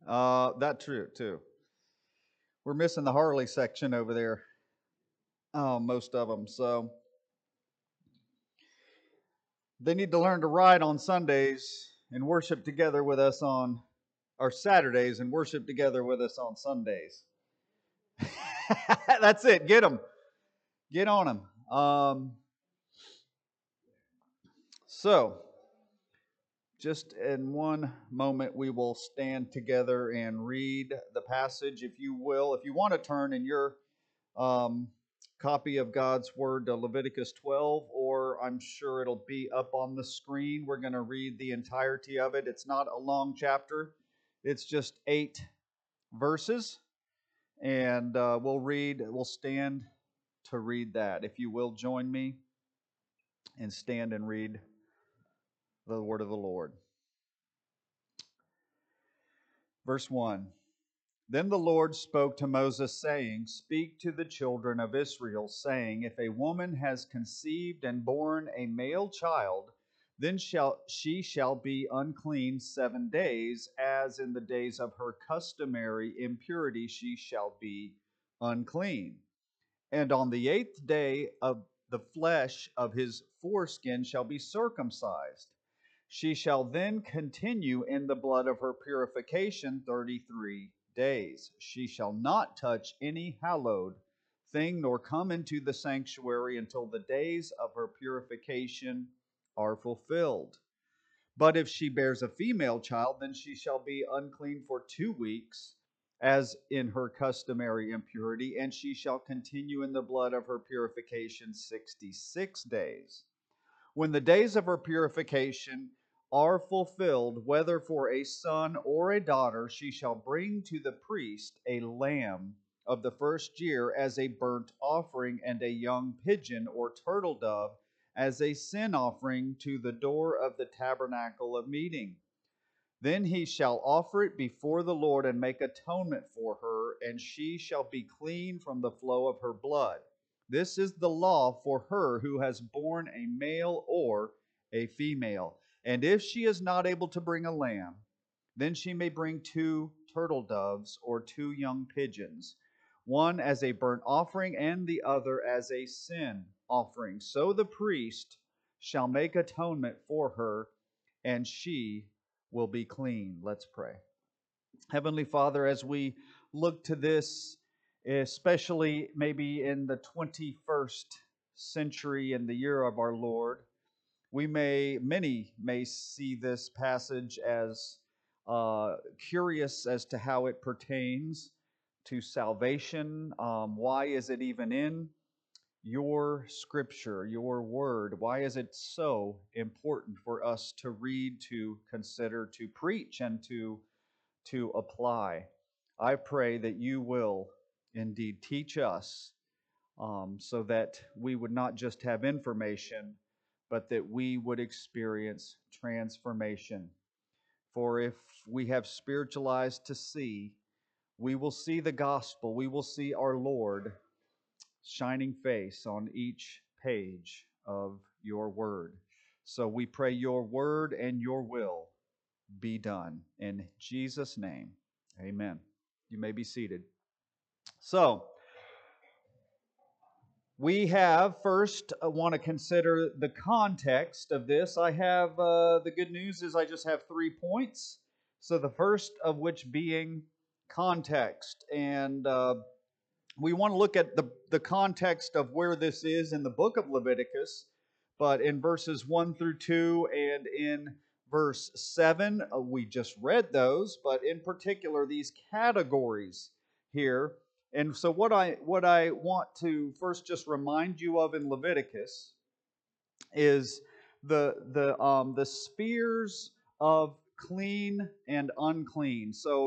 That true too. We're missing the Harley section over there. Most of them. So they need to learn to ride on Sundays and worship together with us on our Saturdays and worship together with us on Sundays. That's it. Get them. Get on them. So, just in one moment, we will stand together and read the passage, if you will. If you want to turn in your um, copy of God's Word to Leviticus 12, or I'm sure it'll be up on the screen. We're going to read the entirety of it. It's not a long chapter, it's just 8 verses. And we'll stand to read that. If you will join me and stand and read the word of the Lord. Verse 1. Then the Lord spoke to Moses, saying, Speak to the children of Israel, saying, If a woman has conceived and borne a male child, then she shall be unclean 7 days, as in the days of her customary impurity she shall be unclean. And on the 8th day of the flesh of his foreskin shall be circumcised. She shall then continue in the blood of her purification 33 days. She shall not touch any hallowed thing, nor come into the sanctuary until the days of her purification are fulfilled. But if she bears a female child, then she shall be unclean for 2 weeks, as in her customary impurity, and she shall continue in the blood of her purification 66 days. When the days of her purification are fulfilled, whether for a son or a daughter, she shall bring to the priest a lamb of the first year as a burnt offering, and a young pigeon or turtle dove as a sin offering to the door of the tabernacle of meeting. Then he shall offer it before the Lord and make atonement for her, and she shall be clean from the flow of her blood. This is the law for her who has borne a male or a female. And if she is not able to bring a lamb, then she may bring 2 turtle doves or 2 young pigeons, one as a burnt offering and the other as a sin offering. So the priest shall make atonement for her, and she will be clean. Let's pray. Heavenly Father, as we look to this, especially maybe in the 21st century in the year of our Lord, many may see this passage as curious as to how it pertains to salvation. Why is it even in your scripture, your word? Why is it so important for us to read, to consider, to preach, and to apply? I pray that you will indeed teach us, so that we would not just have information, but that we would experience transformation. For if we have spiritualized to see, we will see the gospel, we will see our Lord shining face on each page of your word. So we pray your word and your will be done. In Jesus' name, amen. You may be seated. So, we have first want to consider the context of this. I have the good news is I just have 3 points. So, the first of which being context. And we want to look at the context of where this is in the book of Leviticus, but in verses 1 through 2 and in verse 7, we just read those, but in particular, these categories here. And so, what I want to first just remind you of in Leviticus is the spheres of clean and unclean. So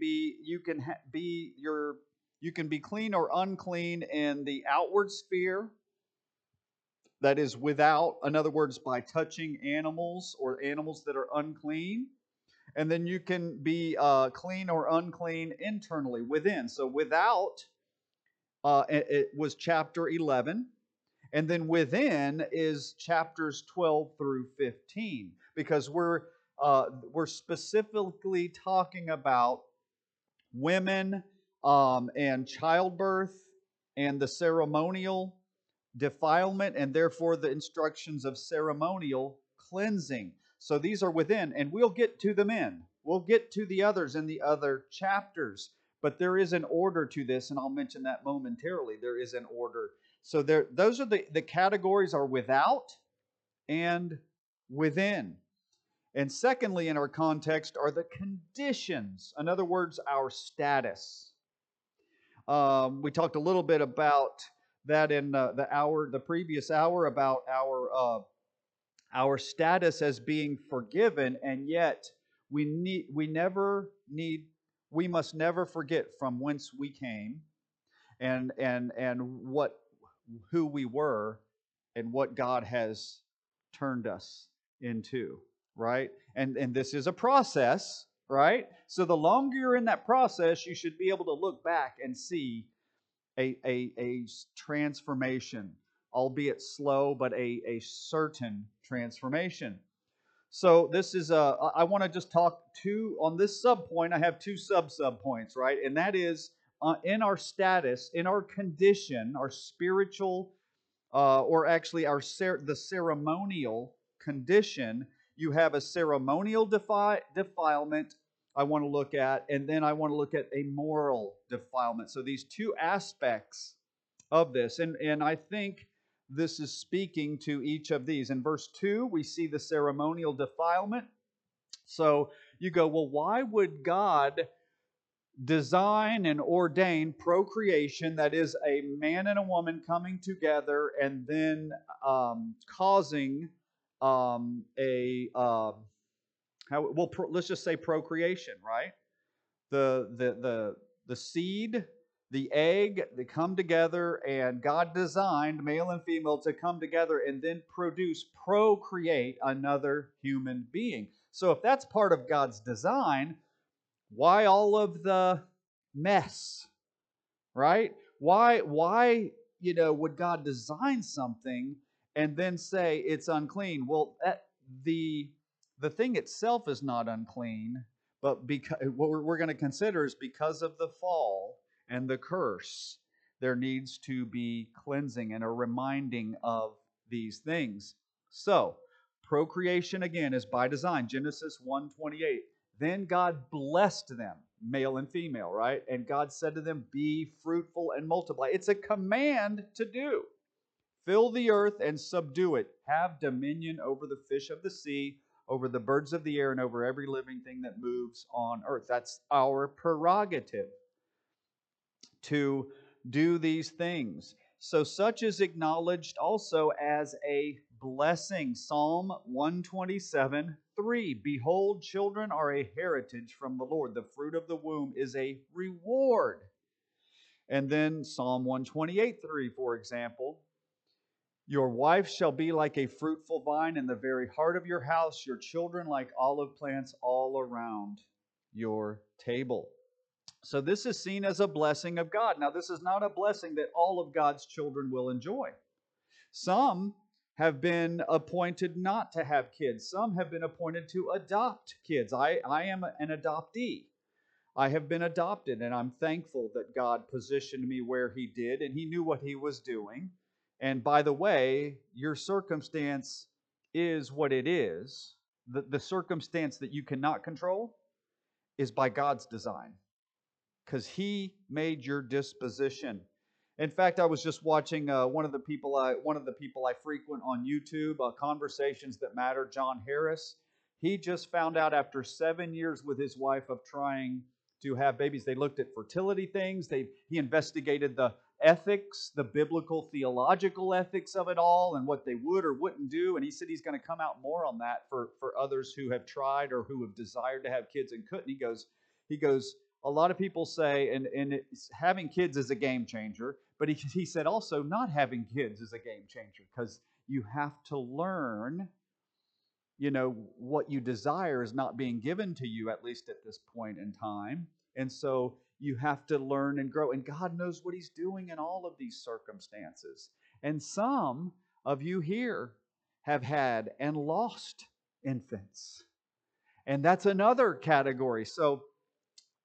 you can be clean or unclean in the outward sphere, that is without, in other words, by touching animals or animals that are unclean. And then you can be clean or unclean internally, within. So without, it was chapter 11. And then within is chapters 12 through 15, because we're specifically talking about women, and childbirth, and the ceremonial defilement, and therefore the instructions of ceremonial cleansing. So these are within, and we'll get to them in. We'll get to the others in the other chapters, but there is an order to this, and I'll mention that momentarily. There is an order. So there, those are the categories are without and within. And secondly, in our context, are the conditions. In other words, our status. We talked a little bit about that in the previous hour, about our status as being forgiven, and yet we must never forget from whence we came, and what who we were, and what God has turned us into, right? And this is a process, right? So the longer you're in that process, you should be able to look back and see a transformation, albeit slow, but a certain transformation. So this is I want to just talk on this sub point. I have two sub points, right? And that is in our status, in our condition, our spiritual, or actually the ceremonial condition. You have a ceremonial defilement I want to look at, and then I want to look at a moral defilement. So these two aspects of this, and I think this is speaking to each of these. In verse 2, we see the ceremonial defilement. So you go, well, why would God design and ordain procreation, that is a man and a woman coming together and then causing a let's just say procreation, right? The seed, the egg, they come together, and God designed male and female to come together and then procreate another human being. So if that's part of God's design, why all of the mess, right? Why would God design something and then say it's unclean? Well, the thing itself is not unclean, but because what we're going to consider is because of the fall and the curse, there needs to be cleansing and a reminding of these things. So, procreation again is by design. Genesis 1:28. Then God blessed them, male and female, right? And God said to them, be fruitful and multiply. It's a command to do. Fill the earth and subdue it. Have dominion over the fish of the sea, over the birds of the air, and over every living thing that moves on earth. That's our prerogative to do these things. So such is acknowledged also as a blessing. Psalm 127:3. Behold, children are a heritage from the Lord. The fruit of the womb is a reward. And then Psalm 128:3, for example. Your wife shall be like a fruitful vine in the very heart of your house, your children like olive plants all around your table. So this is seen as a blessing of God. Now, this is not a blessing that all of God's children will enjoy. Some have been appointed not to have kids. Some have been appointed to adopt kids. I am an adoptee. I have been adopted, and I'm thankful that God positioned me where He did, and He knew what He was doing. And by the way, your circumstance is what it is. The circumstance that you cannot control is by God's design, because He made your disposition. In fact, I was just watching one of the people I frequent on YouTube, Conversations That Matter, John Harris. He just found out after 7 years with his wife of trying to have babies. They looked at fertility things. He investigated the ethics, the biblical theological ethics of it all, and what they would or wouldn't do. And he said he's going to come out more on that for others who have tried or who have desired to have kids and couldn't. He goes. A lot of people say, and having kids is a game changer, but he said also not having kids is a game changer, because you have to learn, what you desire is not being given to you, at least at this point in time. And so you have to learn and grow. And God knows what He's doing in all of these circumstances. And some of you here have had and lost infants. And that's another category. So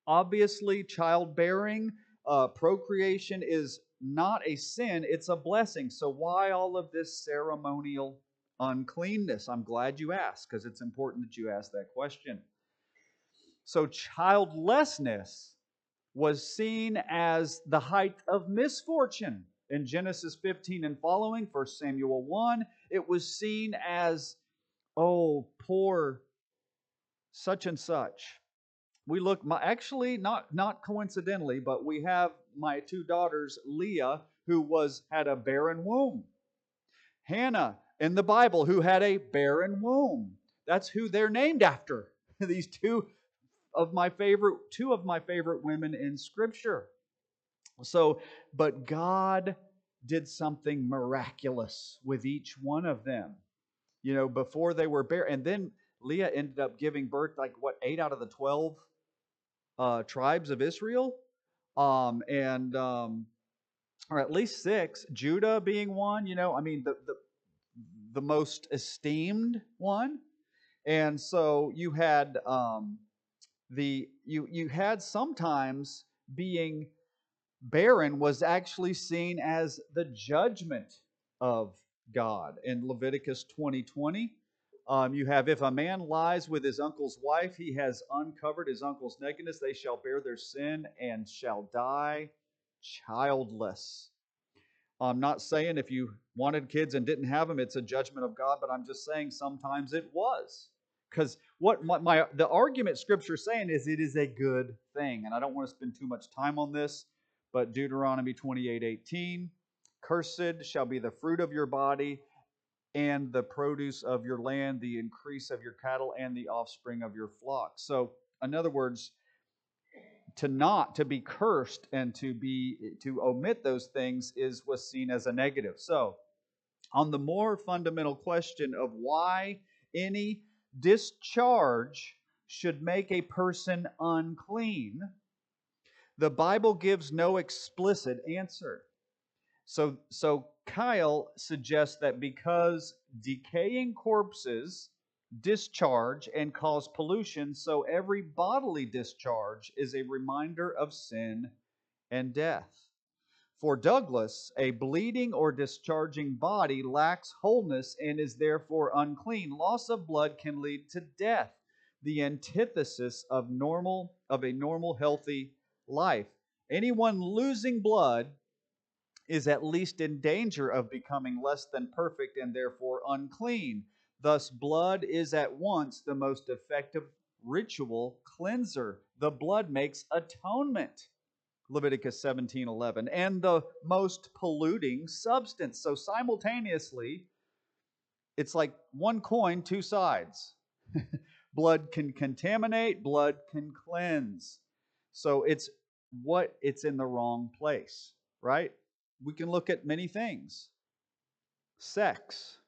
Obviously, childbearing, procreation is not a sin, it's a blessing. So, why all of this ceremonial uncleanness? I'm glad you asked, because it's important that you ask that question. So, childlessness was seen as the height of misfortune. In Genesis 15 and following, 1 Samuel 1, it was seen as, oh, poor such and such. We look, actually, not coincidentally, but we have my two daughters, Leah, who had a barren womb. Hannah in the Bible, who had a barren womb. That's who they're named after. These two of my favorite women in Scripture. So, but God did something miraculous with each one of them. Before they were barren, and then Leah ended up giving birth, 8 out of the 12 tribes of Israel, or at least 6. Judah being one. The most esteemed one. And so you had you had sometimes being barren was actually seen as the judgment of God. In Leviticus 20:20, you have, if a man lies with his uncle's wife, he has uncovered his uncle's nakedness. They shall bear their sin and shall die childless. I'm not saying if you wanted kids and didn't have them, it's a judgment of God, but I'm just saying sometimes it was. Because what the argument Scripture is saying is it is a good thing. And I don't want to spend too much time on this, but Deuteronomy 28:18, cursed shall be the fruit of your body and the produce of your land, the increase of your cattle, and the offspring of your flock. So, in other words, to be cursed and to omit those things was seen as a negative. So, on the more fundamental question of why any discharge should make a person unclean, the Bible gives no explicit answer. So Kyle suggests that because decaying corpses discharge and cause pollution, so every bodily discharge is a reminder of sin and death. For Douglas, a bleeding or discharging body lacks wholeness and is therefore unclean. Loss of blood can lead to death, the antithesis of a normal healthy life. Anyone losing blood is at least in danger of becoming less than perfect and therefore unclean. Thus, blood is at once the most effective ritual cleanser. The blood makes atonement, Leviticus 17:11, and the most polluting substance. So simultaneously, it's like one coin, two sides. Blood can contaminate, blood can cleanse. So it's in the wrong place, right? We can look at many things. Sex.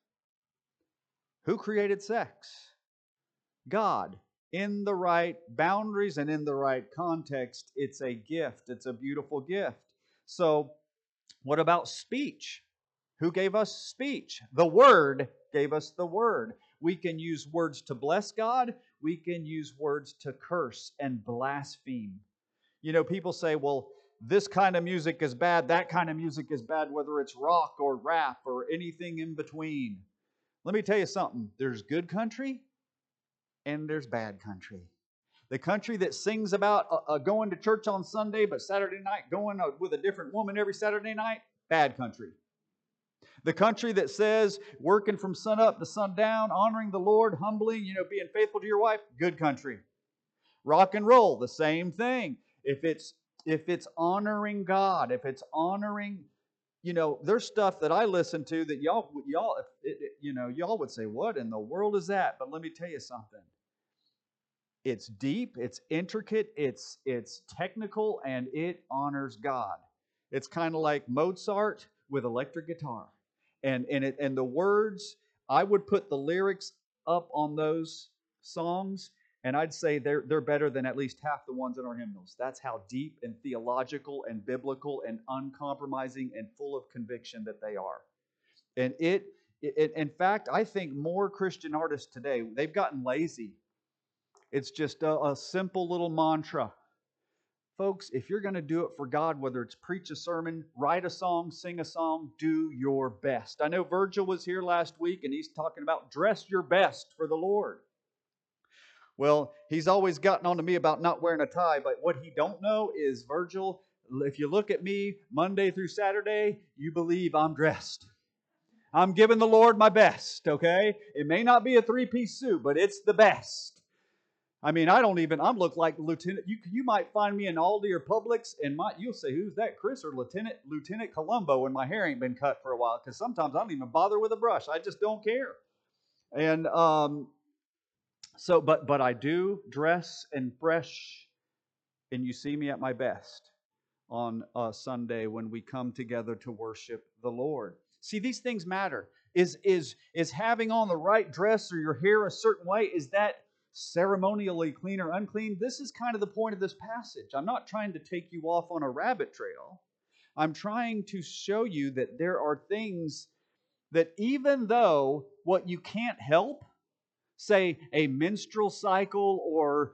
Who created sex? God. In the right boundaries and in the right context, it's a gift. It's a beautiful gift. So, what about speech? Who gave us speech? The Word gave us the Word. We can use words to bless God. We can use words to curse and blaspheme. People say, well, this kind of music is bad, that kind of music is bad, whether it's rock or rap or anything in between. Let me tell you something. There's good country and there's bad country. The country that sings about going to church on Sunday, but Saturday night going with a different woman every Saturday night, bad country. The country that says working from sun up to sundown, honoring the Lord, humbling, being faithful to your wife, good country. Rock and roll, the same thing. If it's honoring God, if it's honoring, there's stuff that I listen to that y'all would say, what in the world is that? But let me tell you something. It's deep, it's intricate, it's technical, and it honors God. It's kind of like Mozart with electric guitar. And the words, I would put the lyrics up on those songs, and I'd say they're better than at least half the ones in our hymnals. That's how deep and theological and biblical and uncompromising and full of conviction that they are. And in fact, I think more Christian artists today, they've gotten lazy. It's just a simple little mantra. Folks, if you're going to do it for God, whether it's preach a sermon, write a song, sing a song, do your best. I know Virgil was here last week and he's talking about dress your best for the Lord. Well, he's always gotten on to me about not wearing a tie, but what he don't know is, Virgil, if you look at me Monday through Saturday, you believe I'm dressed. I'm giving the Lord my best, okay? It may not be a three-piece suit, but it's the best. I mean, I look like Lieutenant, you might find me in Aldi or Publix, and you'll say, who's that, Chris or Lieutenant Columbo, when my hair ain't been cut for a while, because sometimes I don't even bother with a brush. I just don't care. And but I do dress and fresh, and you see me at my best on Sunday when we come together to worship the Lord. See, these things matter. Is having on the right dress or your hair a certain way, is that ceremonially clean or unclean? This is kind of the point of this passage. I'm not trying to take you off on a rabbit trail. I'm trying to show you that there are things that, even though what you can't help, say a menstrual cycle, or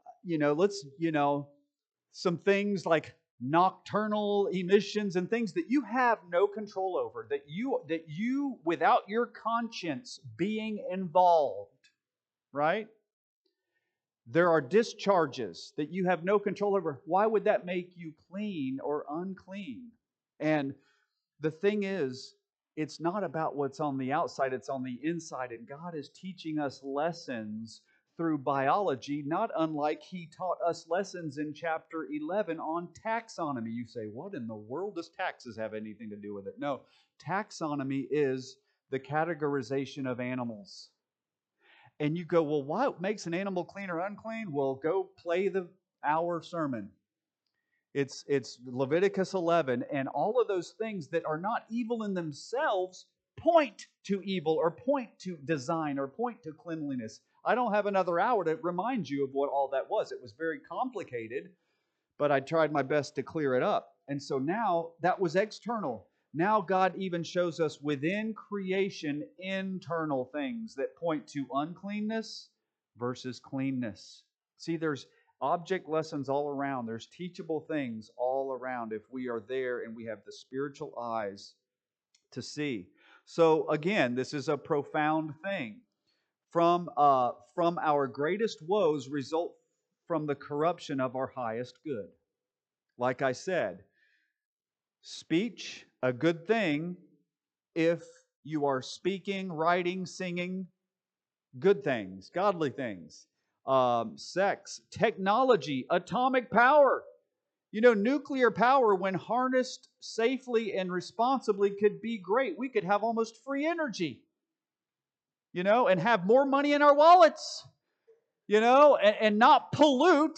some things like nocturnal emissions and things that you have no control over, that you without your conscience being involved, right? There are discharges that you have no control over. Why would that make you clean or unclean? And the thing is, it's not about what's on the outside, it's on the inside. And God is teaching us lessons through biology, not unlike He taught us lessons in chapter 11 on taxonomy. You say, what in the world does taxes have anything to do with it? No, taxonomy is the categorization of animals. And you go, well, what makes an animal clean or unclean? Well, go play the hour sermon. It's Leviticus 11, and all of those things that are not evil in themselves point to evil, or point to design, or point to cleanliness. I don't have another hour to remind you of what all that was. It was very complicated, but I tried my best to clear it up. And so now that was external. Now God even shows us within creation internal things that point to uncleanness versus cleanness. See, there's object lessons all around. There's teachable things all around if we are there and we have the spiritual eyes to see. So again, this is a profound thing. From our greatest woes result from the corruption of our highest good. Like I said, speech, a good thing if you are speaking, writing, singing good things, godly things. Sex, technology, atomic power. Nuclear power, when harnessed safely and responsibly, could be great. We could have almost free energy, and have more money in our wallets, and not pollute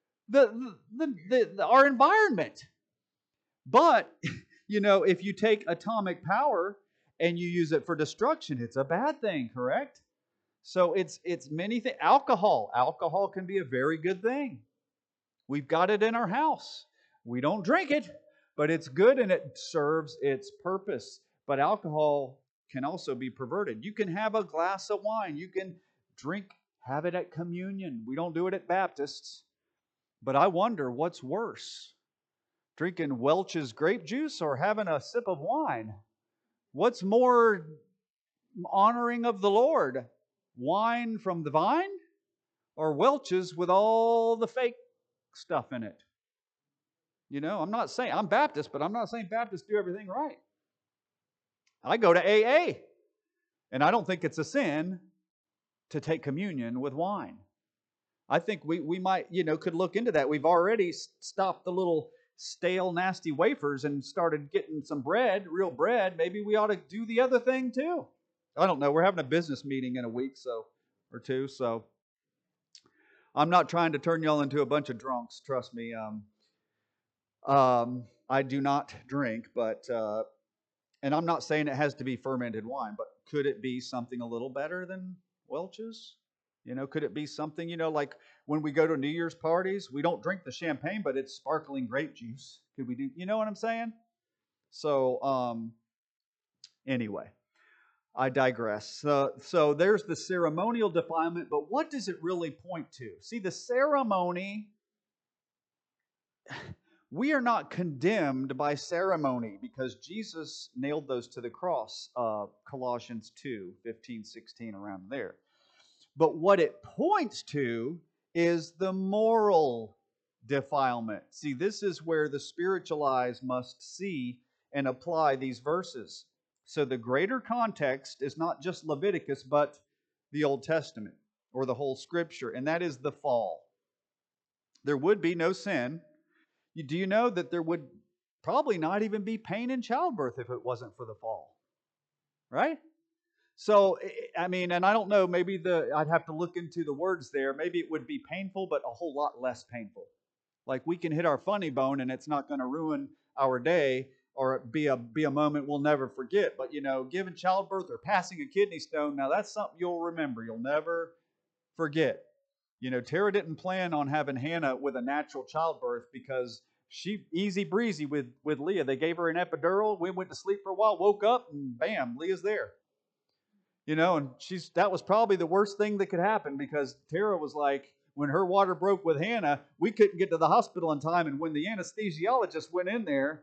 our environment. But, if you take atomic power and you use it for destruction, it's a bad thing, correct? So it's many things. Alcohol can be a very good thing. We've got it in our house. We don't drink it, but it's good and it serves its purpose. But alcohol can also be perverted. You can have a glass of wine. You can have it at communion. We don't do it at Baptists. But I wonder what's worse, drinking Welch's grape juice or having a sip of wine? What's more honoring of the Lord? Wine from the vine or Welch's with all the fake stuff in it? I'm not saying, I'm Baptist, but I'm not saying Baptists do everything right. I go to AA, and I don't think it's a sin to take communion with wine. I think we might, could look into that. We've already stopped the little stale, nasty wafers and started getting some bread, real bread. Maybe we ought to do the other thing too. I don't know. We're having a business meeting in a week or two, so I'm not trying to turn y'all into a bunch of drunks. Trust me. I do not drink, but and I'm not saying it has to be fermented wine, but could it be something a little better than Welch's? Could it be something, like when we go to New Year's parties, we don't drink the champagne, but it's sparkling grape juice. Could we do, you know what I'm saying? So, anyway, I digress. So there's the ceremonial defilement, but what does it really point to? See, the ceremony we are not condemned by ceremony because Jesus nailed those to the cross, Colossians 2, 15, 16, around there. But what it points to is the moral defilement. See, this is where the spiritual eyes must see and apply these verses. So the greater context is not just Leviticus, but the Old Testament or the whole Scripture, and that is the fall. There would be no sin. Do you know that there would probably not even be pain in childbirth if it wasn't for the fall? Right? So, I mean, and I don't know, maybe I'd have to look into the words there. Maybe it would be painful, but a whole lot less painful. Like we can hit our funny bone and it's not going to ruin our day or be a moment we'll never forget. But, giving childbirth or passing a kidney stone, now that's something you'll remember. You'll never forget. Tara didn't plan on having Hannah with a natural childbirth because she easy breezy with Leah. They gave her an epidural. We went to sleep for a while, woke up, and bam, Leah's there. And that was probably the worst thing that could happen because Tara was like, when her water broke with Hannah, we couldn't get to the hospital in time. And when the anesthesiologist went in there,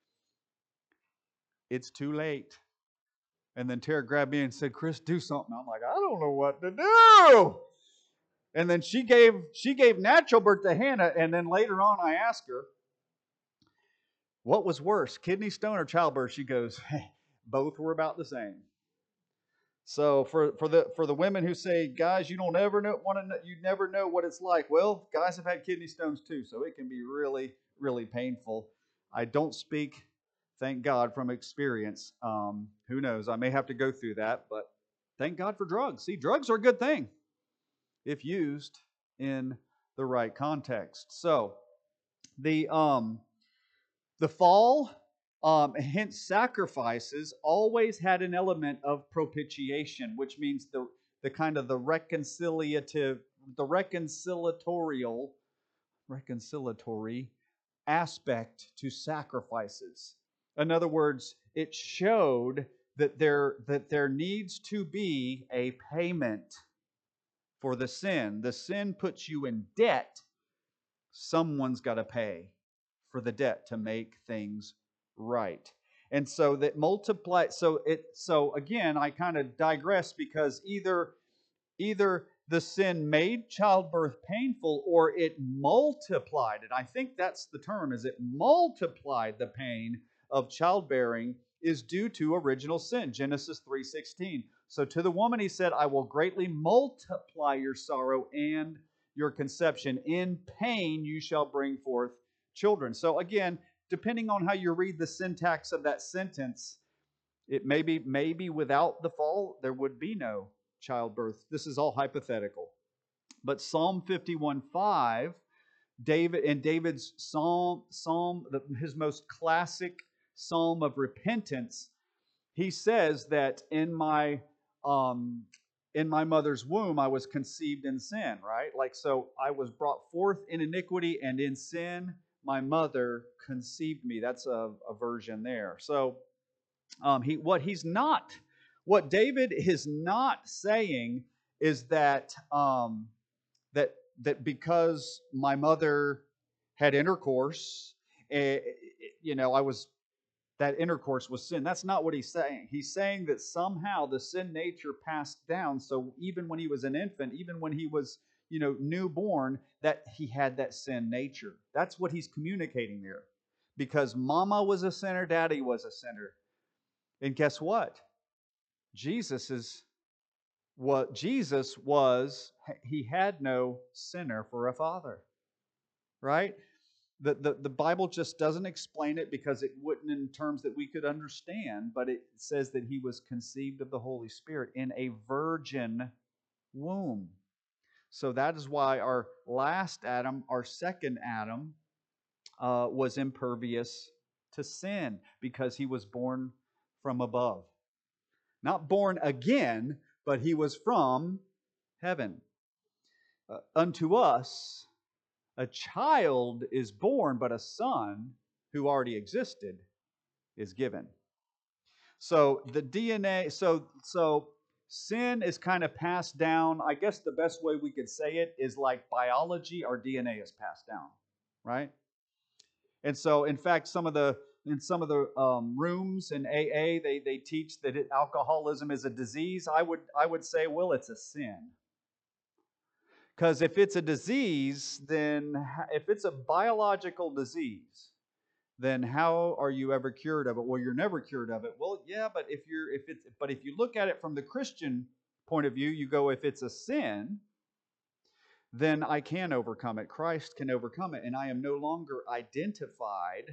it's too late. And then Tara grabbed me and said, Chris, do something. I'm like, I don't know what to do. And then she gave natural birth to Hannah. And then later on, I asked her, what was worse, kidney stone or childbirth? She goes, hey, both were about the same. So for the women who say, guys, you never know what it's like. Well, guys have had kidney stones too, so it can be really, really painful. I don't speak, thank God, from experience. Who knows? I may have to go through that, but thank God for drugs. See, drugs are a good thing if used in the right context. So the fall. Hence, sacrifices always had an element of propitiation, which means the kind of the reconciliatory aspect to sacrifices. In other words, it showed that there needs to be a payment for the sin. The sin puts you in debt. Someone's got to pay for the debt to make things right. And so that multiply so again I kind of digress because either the sin made childbirth painful or it multiplied it. I think that's the term, is it multiplied the pain of childbearing is due to original sin. Genesis 3:16. So to the woman he said, I will greatly multiply your sorrow and your conception. In pain you shall bring forth children. So again, depending on how you read the syntax of that sentence, it maybe without the fall, there would be no childbirth. This is all hypothetical. But Psalm 51:5, David's psalm, his most classic psalm of repentance, he says that in my mother's womb, I was conceived in sin, right? Like, so I was brought forth in iniquity, and in sin, my mother conceived me. That's a version there. So, what David is not saying is that that because my mother had intercourse, I was that intercourse was sin. That's not what he's saying. He's saying that somehow the sin nature passed down. So even when he was an infant, even when he was, newborn, that he had that sin nature. That's what he's communicating there. Because mama was a sinner, daddy was a sinner. And guess what? Jesus was, he had no sinner for a father. Right? The Bible just doesn't explain it because it wouldn't in terms that we could understand, but it says that he was conceived of the Holy Spirit in a virgin womb. So that is why our last Adam, our second Adam, was impervious to sin because he was born from above. Not born again, but he was from heaven. Unto us, a child is born, but a son who already existed is given. So the DNA, so sin is kind of passed down. I guess the best way we could say it is like biology, our DNA is passed down, right? And so, in fact, in some of the rooms in AA, they teach that alcoholism is a disease. I would say, well, it's a sin. Because if it's a disease, then if it's a biological disease, then how are you ever cured of it? Well, you're never cured of it. Well, yeah, but if you look at it from the Christian point of view, you go, if it's a sin, then I can overcome it. Christ can overcome it, and I am no longer identified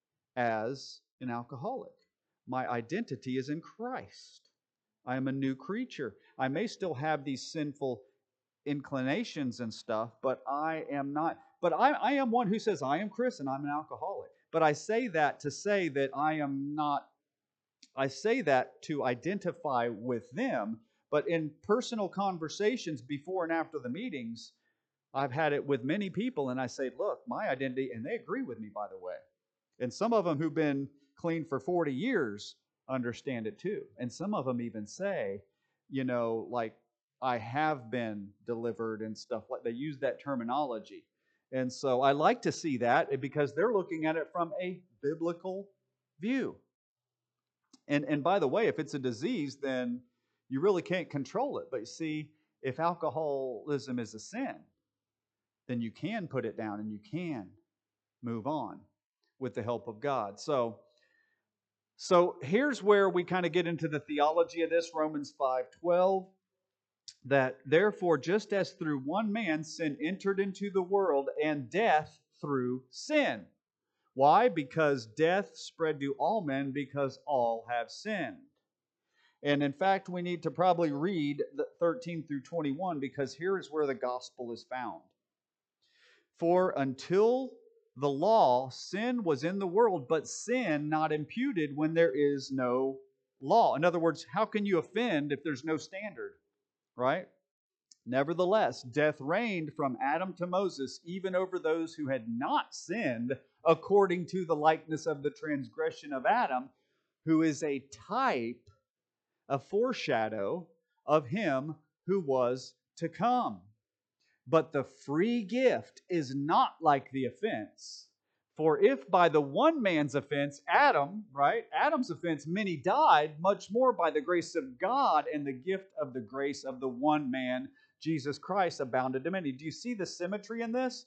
as an alcoholic. My identity is in Christ. I am a new creature. I may still have these sinful inclinations and stuff, but I am not. But I am one who says, I am Chris and I'm an alcoholic. But I say that to say that I am not, I say that to identify with them. But in personal conversations before and after the meetings, I've had it with many people, and I say, look, my identity, and they agree with me, by the way. And some of them who've been clean for 40 years understand it too. And some of them even say, like, I have been delivered and stuff like they use that terminology. And so I like to see that because they're looking at it from a biblical view. And by the way, if it's a disease, then you really can't control it. But you see, if alcoholism is a sin, then you can put it down and you can move on with the help of God. So here's where we kind of get into the theology of this, Romans 5:12, that therefore just as through one man sin entered into the world, and death through sin. Why? Because death spread to all men because all have sinned. And in fact, we need to probably read 13 through 21 because here is where the gospel is found. For until the law, sin was in the world, but sin not imputed when there is no law. In other words, how can you offend if there's no standard, right? Nevertheless, death reigned from Adam to Moses, even over those who had not sinned, according to the likeness of the transgression of Adam, who is a type, a foreshadow of him who was to come. But the free gift is not like the offense. For if by the one man's offense, Adam, right, Adam's offense, many died, much more by the grace of God and the gift of the grace of the one man, Jesus Christ, abounded to many. Do you see the symmetry in this?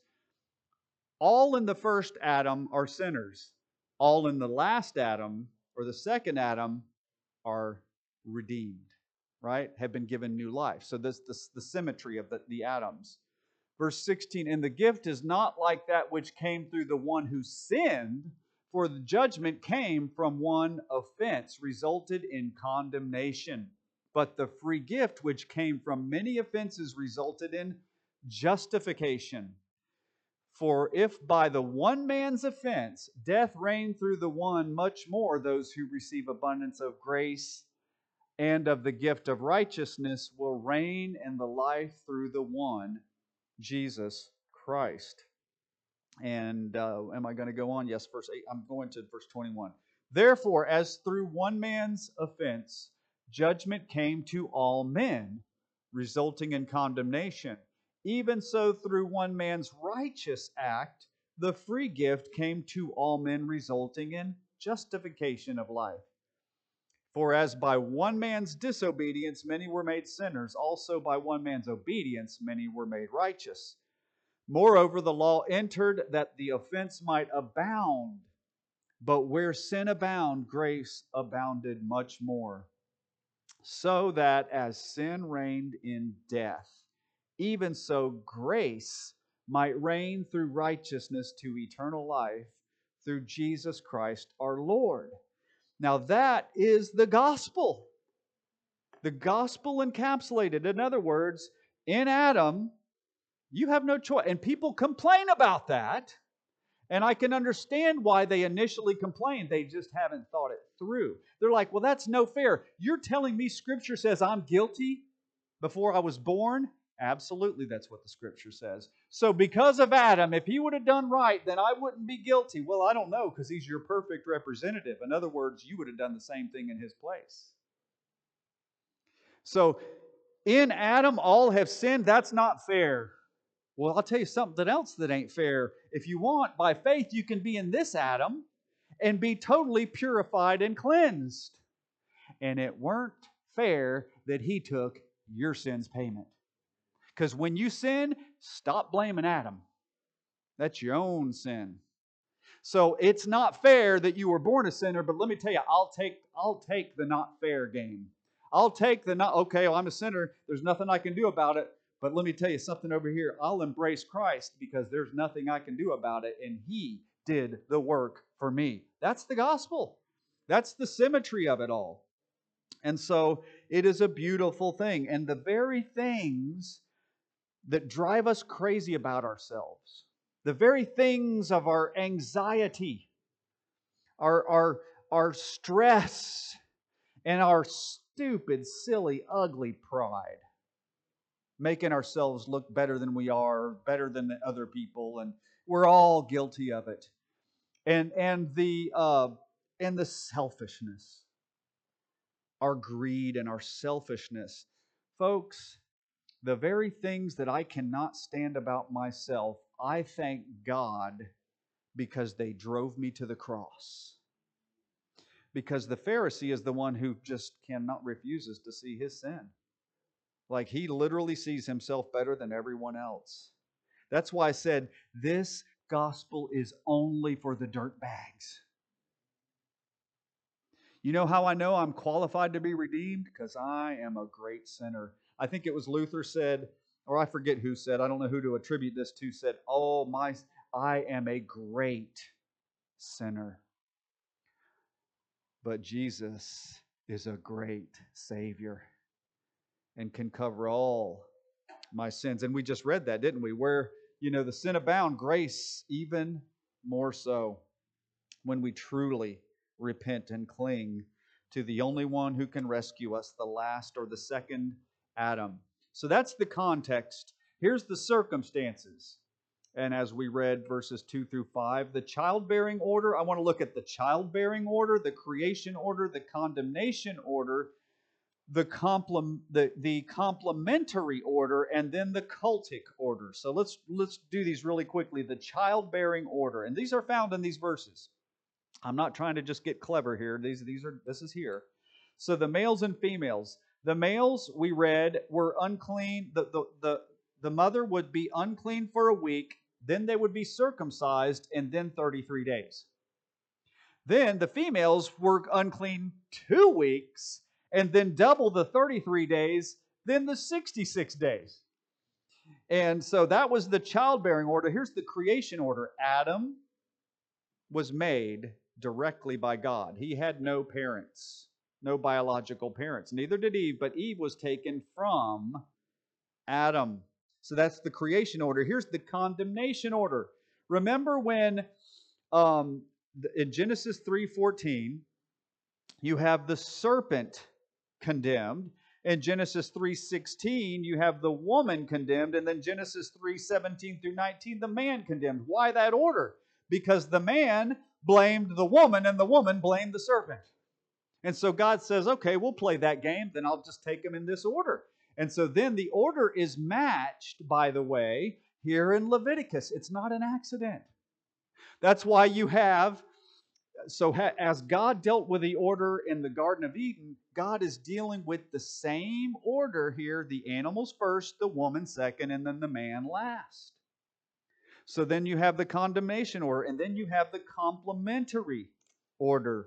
All in the first Adam are sinners. All in the last Adam, or the second Adam, are redeemed, right? Have been given new life. So this the symmetry of the Adams. Verse 16, and the gift is not like that which came through the one who sinned, for the judgment came from one offense, resulted in condemnation. But the free gift which came from many offenses resulted in justification. For if by the one man's offense death reigned through the one, much more those who receive abundance of grace and of the gift of righteousness will reign in the life through the one, Jesus Christ. And am I going to go on? Yes, verse 8. I'm going to verse 21. Therefore, as through one man's offense, judgment came to all men, resulting in condemnation, even so through one man's righteous act, the free gift came to all men, resulting in justification of life. For as by one man's disobedience many were made sinners, also by one man's obedience many were made righteous. Moreover, the law entered that the offense might abound. But where sin abounded, grace abounded much more. So that as sin reigned in death, even so grace might reign through righteousness to eternal life through Jesus Christ our Lord. Now that is the gospel. The gospel encapsulated. In other words, in Adam, you have no choice. And people complain about that. And I can understand why they initially complained. They just haven't thought it through. They're like, well, that's no fair. You're telling me Scripture says I'm guilty before I was born? Absolutely, that's what the Scripture says. So because of Adam, if he would have done right, then I wouldn't be guilty. Well, I don't know, because he's your perfect representative. In other words, you would have done the same thing in his place. So in Adam, all have sinned. That's not fair. Well, I'll tell you something else that ain't fair. If you want, by faith, you can be in this Adam and be totally purified and cleansed. And it weren't fair that he took your sin's payment. Because when you sin, stop blaming Adam. That's your own sin. So it's not fair that you were born a sinner, but let me tell you, I'll take the not fair game. I'll take the not, okay, well, I'm a sinner. There's nothing I can do about it. But let me tell you something over here. I'll embrace Christ because there's nothing I can do about it, and He did the work for me. That's the gospel. That's the symmetry of it all. And so it is a beautiful thing. And the very things that drive us crazy about ourselves, the very things of our anxiety, our stress, and our stupid, silly, ugly pride, making ourselves look better than we are, better than the other people, and we're all guilty of it. And the selfishness, our greed and our selfishness, folks. The very things that I cannot stand about myself, I thank God because they drove me to the cross. Because the Pharisee is the one who just refuses to see his sin. Like he literally sees himself better than everyone else. That's why I said this gospel is only for the dirtbags. You know how I know I'm qualified to be redeemed? Because I am a great sinner. I think it was Luther said, or I forget who said, I don't know who to attribute this to, said, I am a great sinner. But Jesus is a great Savior and can cover all my sins. And we just read that, didn't we? Where, the sin abound, grace even more so when we truly repent and cling to the only one who can rescue us, the last or the second Adam. So that's the context. Here's the circumstances. And as we read verses 2 through 5, the childbearing order, I want to look at the childbearing order, the creation order, the condemnation order, the complementary order, and then the cultic order. So let's do these really quickly. The childbearing order, and these are found in these verses. I'm not trying to just get clever here. This is here. So the males and females. The males we read were unclean. The mother would be unclean for a week, then they would be circumcised, and then 33 days. Then the females were unclean 2 weeks, and then double the 33 days, then the 66 days. And so that was the childbearing order. Here's the creation order. Adam was made directly by God. He had no parents, no biological parents. Neither did Eve, but Eve was taken from Adam. So that's the creation order. Here's the condemnation order. Remember when in Genesis 3:14, you have the serpent condemned. In Genesis 3:16, you have the woman condemned. And then Genesis 3:17 through 19, the man condemned. Why that order? Because the man blamed the woman and the woman blamed the serpent. And so God says, okay, we'll play that game. Then I'll just take them in this order. And so then the order is matched, by the way, here in Leviticus. It's not an accident. That's why you have, as God dealt with the order in the Garden of Eden, God is dealing with the same order here. The animals first, the woman second, and then the man last. So then you have the condemnation order, and then you have the complementary order.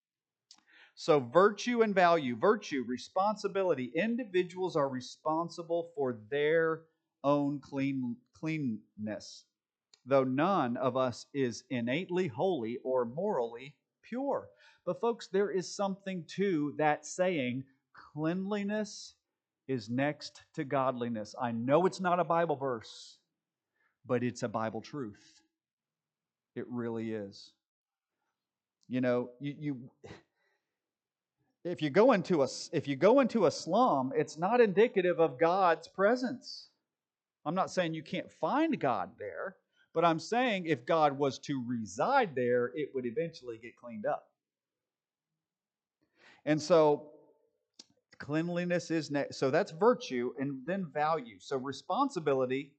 So virtue and value. Virtue, responsibility. Individuals are responsible for their own cleanness, though none of us is innately holy or morally pure. But folks, there is something to that saying, cleanliness is next to godliness. I know it's not a Bible verse, but it's a Bible truth. It really is. If you go into a slum, it's not indicative of God's presence. I'm not saying you can't find God there, but I'm saying if God was to reside there, it would eventually get cleaned up. And so cleanliness is so that's virtue, and then value. So responsibility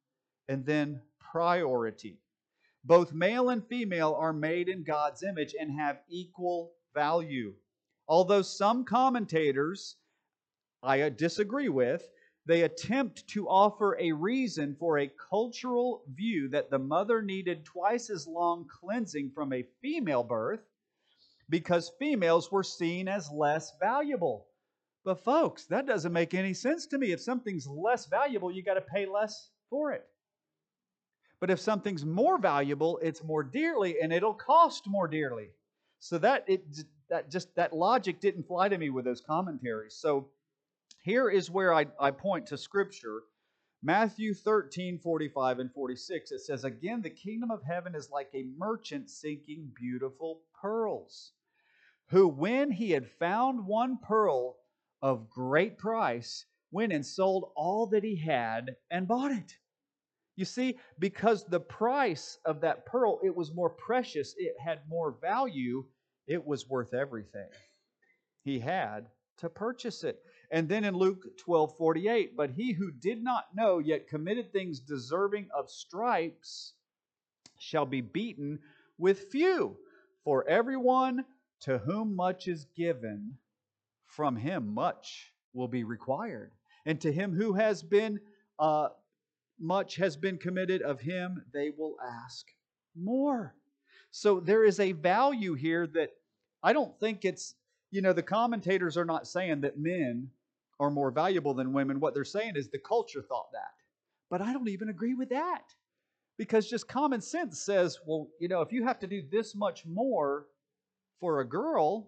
and then priority. Both male and female are made in God's image and have equal value. Although some commentators I disagree with, they attempt to offer a reason for a cultural view that the mother needed twice as long cleansing from a female birth because females were seen as less valuable. But folks, that doesn't make any sense to me. If something's less valuable, you got to pay less for it. But if something's more valuable, it's more dearly and it'll cost more dearly. So that logic didn't fly to me with those commentaries. So here is where I point to Scripture. Matthew 13:45 and 46. It says, "Again, the kingdom of heaven is like a merchant seeking beautiful pearls, who, when he had found one pearl of great price, went and sold all that he had and bought it." You see, because the price of that pearl, it was more precious, it had more value, it was worth everything he had to purchase it. And then in Luke 12:48, "But he who did not know yet committed things deserving of stripes shall be beaten with few. For everyone to whom much is given, from him much will be required. And to him who has been much has been committed, of him they will ask more." So there is a value here that I don't think it's, the commentators are not saying that men are more valuable than women. What they're saying is the culture thought that. But I don't even agree with that. Because just common sense says, well, if you have to do this much more for a girl,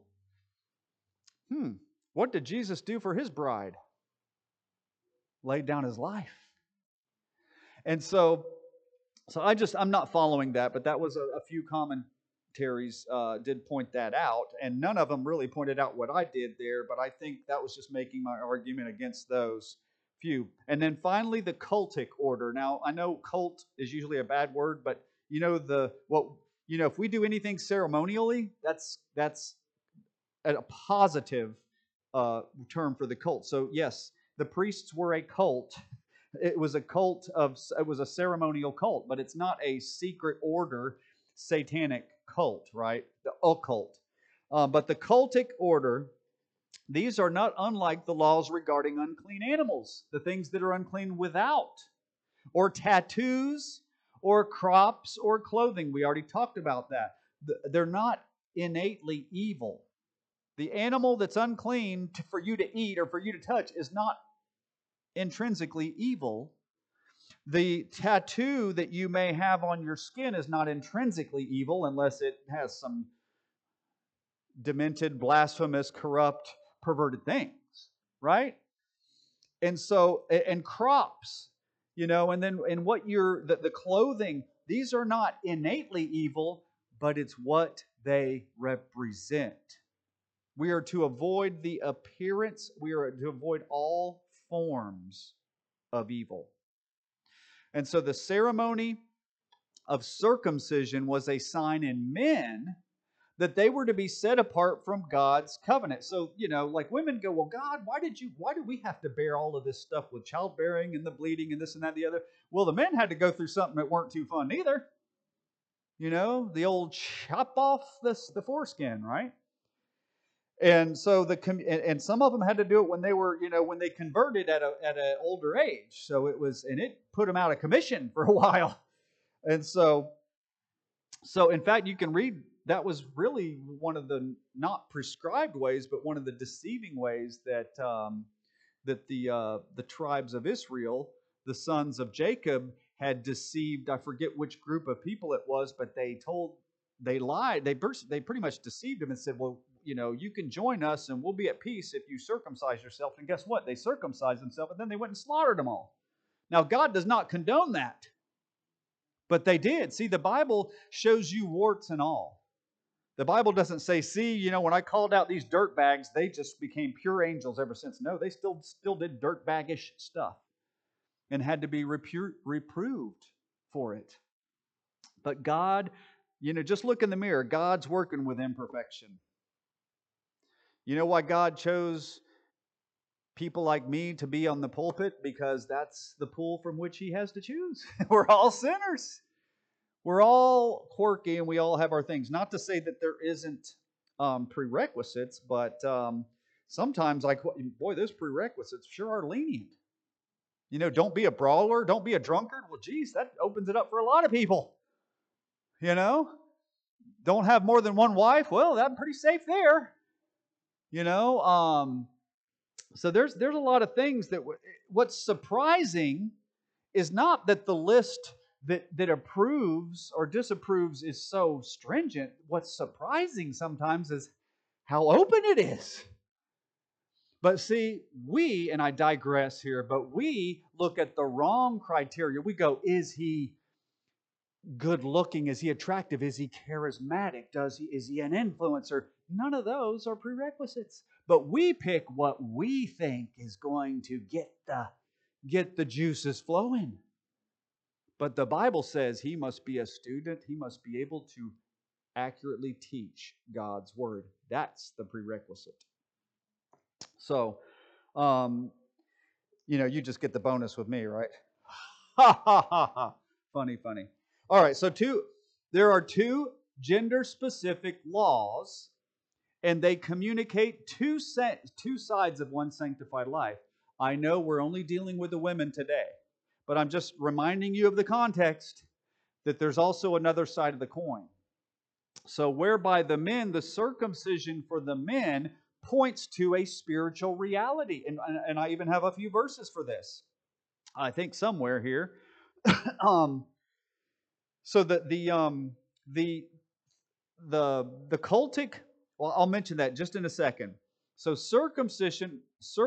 what did Jesus do for his bride? Laid down his life. And so I'm not following that, but that was a few commentaries did point that out, and none of them really pointed out what I did there, but I think that was just making my argument against those few. And then finally, the cultic order. Now, I know cult is usually a bad word, but if we do anything ceremonially, that's a positive term for the cult. So yes, the priests were a cult. It was a ceremonial cult, but it's not a secret order satanic cult, right? The occult. But the cultic order, these are not unlike the laws regarding unclean animals, the things that are unclean without, or tattoos, or crops, or clothing. We already talked about that. They're not innately evil. The animal that's unclean for you to eat or for you to touch is not intrinsically evil. The tattoo that you may have on your skin is not intrinsically evil unless it has some demented, blasphemous, corrupt, perverted things, right? And so, and crops, and what the clothing, these are not innately evil, but it's what they represent. We are to avoid the appearance, we are to avoid all forms of evil. And so the ceremony of circumcision was a sign in men that they were to be set apart from God's covenant. So, like women go, well, God, why do we have to bear all of this stuff with childbearing and the bleeding and this and that and the other? Well, the men had to go through something that weren't too fun either. The old chop off the foreskin, right? And so and some of them had to do it when they were, when they converted at an older age. So it put them out of commission for a while. And so in fact, you can read that was really one of the not prescribed ways, but one of the deceiving ways that the tribes of Israel, the sons of Jacob, had deceived. I forget which group of people it was, but they lied. They pretty much deceived them and said, well, you can join us and we'll be at peace if you circumcise yourself. And guess what? They circumcised themselves and then they went and slaughtered them all. Now, God does not condone that. But they did. See, the Bible shows you warts and all. The Bible doesn't say, see, when I called out these dirtbags, they just became pure angels ever since. No, they still did dirtbaggish stuff and had to be reproved for it. But God, just look in the mirror. God's working with imperfection. You know why God chose people like me to be on the pulpit because that's the pool from which he has to choose. We're all sinners. We're all quirky and we all have our things. Not to say that there isn't prerequisites, but sometimes, like, boy, those prerequisites sure are lenient. You know, don't be a brawler, don't be a drunkard. Well, geez, that opens it up for a lot of people. You know, don't have more than one wife. Well, that's pretty safe there. You know, so there's a lot of things that what's surprising is not that the list that approves or disapproves is so stringent. What's surprising sometimes is how open it is. But see, and I digress here, but we look at the wrong criteria. We go, is he good looking? Is he attractive? Is he charismatic? Is he an influencer? None of those are prerequisites. But we pick what we think is going to get the juices flowing. But the Bible says he must be a student. He must be able to accurately teach God's word. That's the prerequisite. So, you just get the bonus with me, right? Ha ha ha ha. Funny. All right, so there are two gender-specific laws, and they communicate two sides of one sanctified life. I know we're only dealing with the women today, but I'm just reminding you of the context that there's also another side of the coin. So whereby the men, the circumcision for the men points to a spiritual reality. And I even have a few verses for this. I think somewhere here. So the cultic, well, I'll mention that just in a second. So circumcision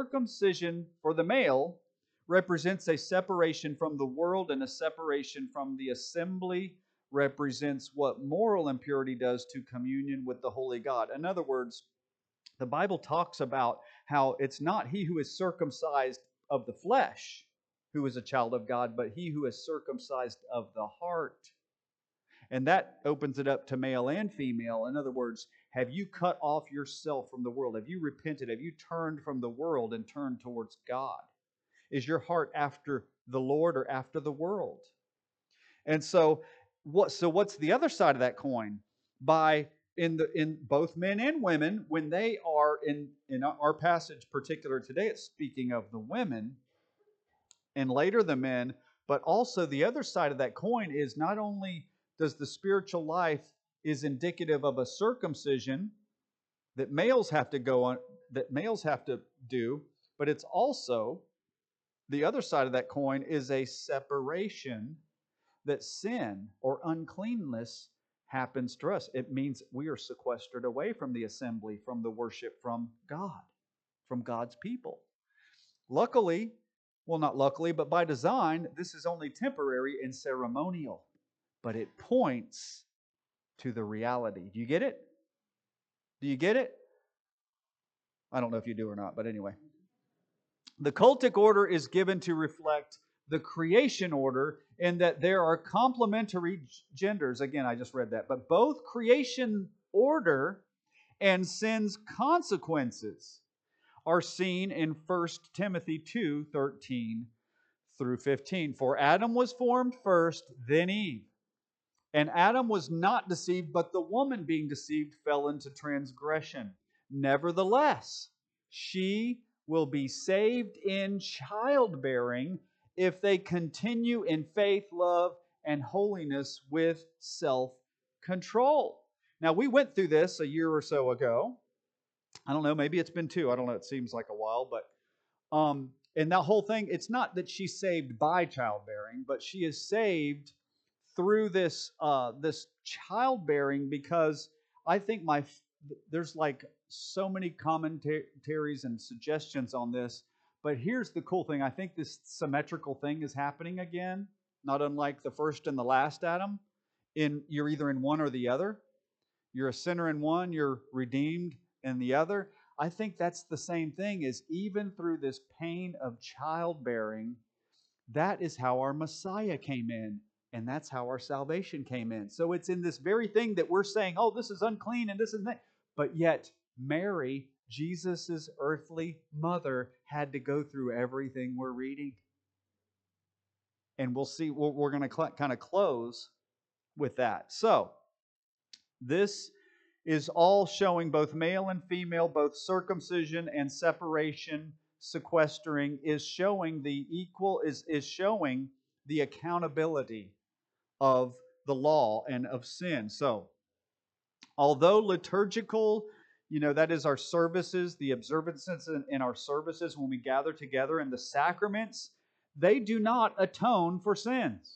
for the male represents a separation from the world, and a separation from the assembly represents what moral impurity does to communion with the holy God. In other words, the Bible talks about how it's not he who is circumcised of the flesh who is a child of God, but he who is circumcised of the heart. And that opens it up to male and female. In other words, have you cut off yourself from the world? Have you repented? Have you turned from the world and turned towards God? Is your heart after the Lord or after the world? And so what's the other side of that coin? In both men and women, when they are in our passage particular today, it's speaking of the women and later the men, but also the other side of that coin is not only does the spiritual life is indicative of a circumcision that males have to go on, that males have to do, but it's also the other side of that coin is a separation that sin or uncleanness happens to us. It means we are sequestered away from the assembly, from the worship, from God, from God's people. Luckily, well, not luckily, but by design, this is only temporary and ceremonial, but it points to the reality. Do you get it? Do you get it? I don't know if you do or not, but anyway. The cultic order is given to reflect the creation order in that there are complementary genders. Again, I just read that. But both creation order and sin's consequences are seen in 1 Timothy 2:13 through 15. For Adam was formed first, then Eve. And Adam was not deceived, but the woman being deceived fell into transgression. Nevertheless, she will be saved in childbearing if they continue in faith, love, and holiness with self-control. Now, we went through this a year or so ago. I don't know, maybe it's been 2. I don't know, it seems like a while, but and that whole thing, it's not that she's saved by childbearing, but she is saved through this childbearing, because I think there's like so many commentaries and suggestions on this. But here's the cool thing. I think this symmetrical thing is happening again, not unlike the first and the last Adam. You're either in one or the other. You're a sinner in one, you're redeemed in the other. I think that's the same thing, is even through this pain of childbearing, that is how our Messiah came in. And that's how our salvation came in. So it's in this very thing that we're saying, oh, this is unclean and this and that. But yet Mary Jesus' earthly mother had to go through everything we're reading. And we'll see, we're going to kind of close with that. So, this is all showing both male and female, both circumcision and separation, sequestering, is showing the is showing the accountability of the law and of sin. So, although liturgical, that is our services, the observances in our services when we gather together, and the sacraments, they do not atone for sins.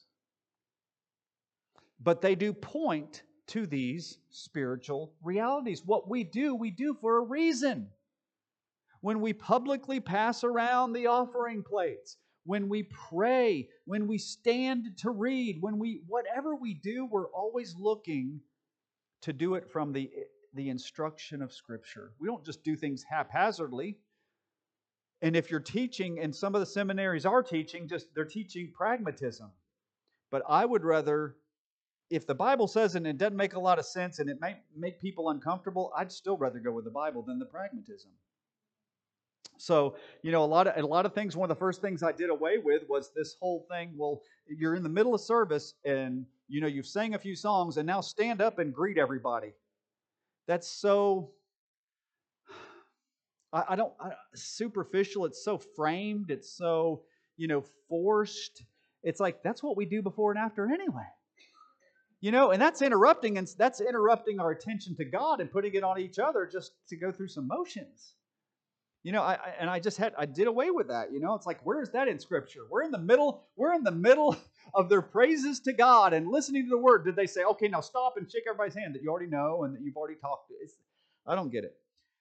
But they do point to these spiritual realities. What we do for a reason. When we publicly pass around the offering plates, when we pray, when we stand to read, whatever we do, we're always looking to do it from the instruction of Scripture. We don't just do things haphazardly. And if you're teaching, and some of the seminaries are teaching, they're teaching pragmatism. But I would rather, if the Bible says and it doesn't make a lot of sense and it might make people uncomfortable, I'd still rather go with the Bible than the pragmatism. So, a lot of things, one of the first things I did away with was this whole thing, well, you're in the middle of service and, you've sang a few songs and now stand up and greet everybody. That's so, superficial. It's so framed. It's so, forced. It's like, that's what we do before and after anyway. And that's interrupting our attention to God and putting it on each other just to go through some motions. I did away with that. It's like, where is that in Scripture? We're in the middle of their praises to God and listening to the Word. Did they say, okay, now stop and shake everybody's hand that you already know and that you've already talked to? I don't get it.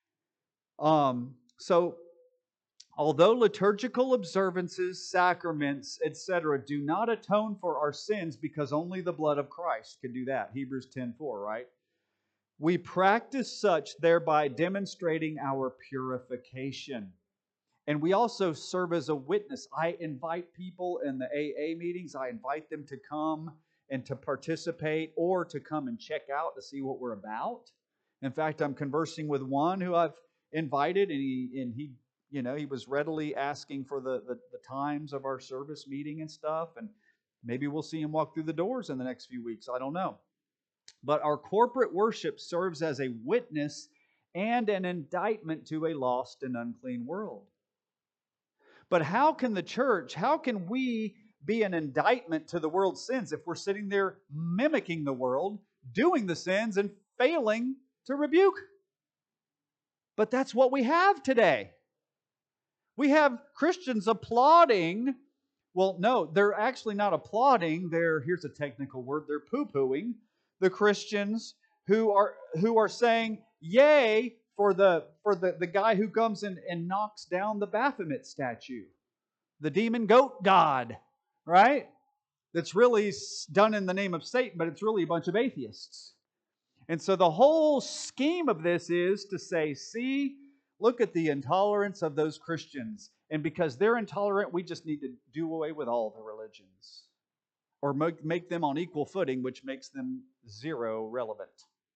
So, although liturgical observances, sacraments, etc., do not atone for our sins because only the blood of Christ can do that. Hebrews 10:4, right? We practice such, thereby demonstrating our purification. And we also serve as a witness. I invite people in the AA meetings, I invite them to come and to participate or to come and check out to see what we're about. In fact, I'm conversing with one who I've invited, and he was readily asking for the times of our service meeting and stuff, and maybe we'll see him walk through the doors in the next few weeks. I don't know. But our corporate worship serves as a witness and an indictment to a lost and unclean world. But how can we be an indictment to the world's sins if we're sitting there mimicking the world, doing the sins, and failing to rebuke? But that's what we have today. We have Christians applauding. Well, no, they're actually not applauding. Here's a technical word, they're poo-pooing the Christians who are saying, yay, for the guy who comes and knocks down the Baphomet statue, the demon goat god, right? That's really done in the name of Satan, but it's really a bunch of atheists. And so the whole scheme of this is to say, see, look at the intolerance of those Christians. And because they're intolerant, we just need to do away with all the religions. Or make them on equal footing, which makes them zero relevant.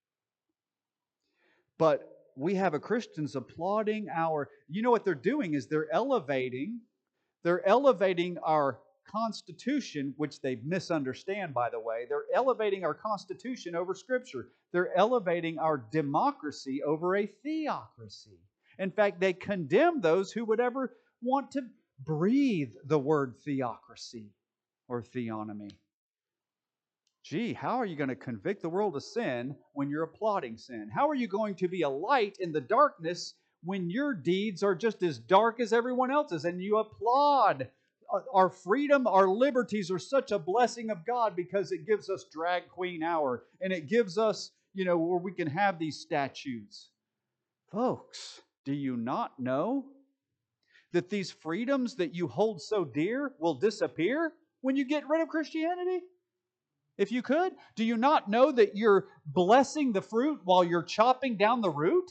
But we have a Christians applauding what they're doing is they're elevating our Constitution, which they misunderstand, by the way. They're elevating our Constitution over Scripture. They're elevating our democracy over a theocracy. In fact, they condemn those who would ever want to breathe the word theocracy or theonomy. Gee, how are you going to convict the world of sin when you're applauding sin? How are you going to be a light in the darkness when your deeds are just as dark as everyone else's and you applaud? Our freedom, our liberties are such a blessing of God because it gives us drag queen hour and it gives us, where we can have these statues. Folks, do you not know that these freedoms that you hold so dear will disappear when you get rid of Christianity? If you could, do you not know that you're blessing the fruit while you're chopping down the root?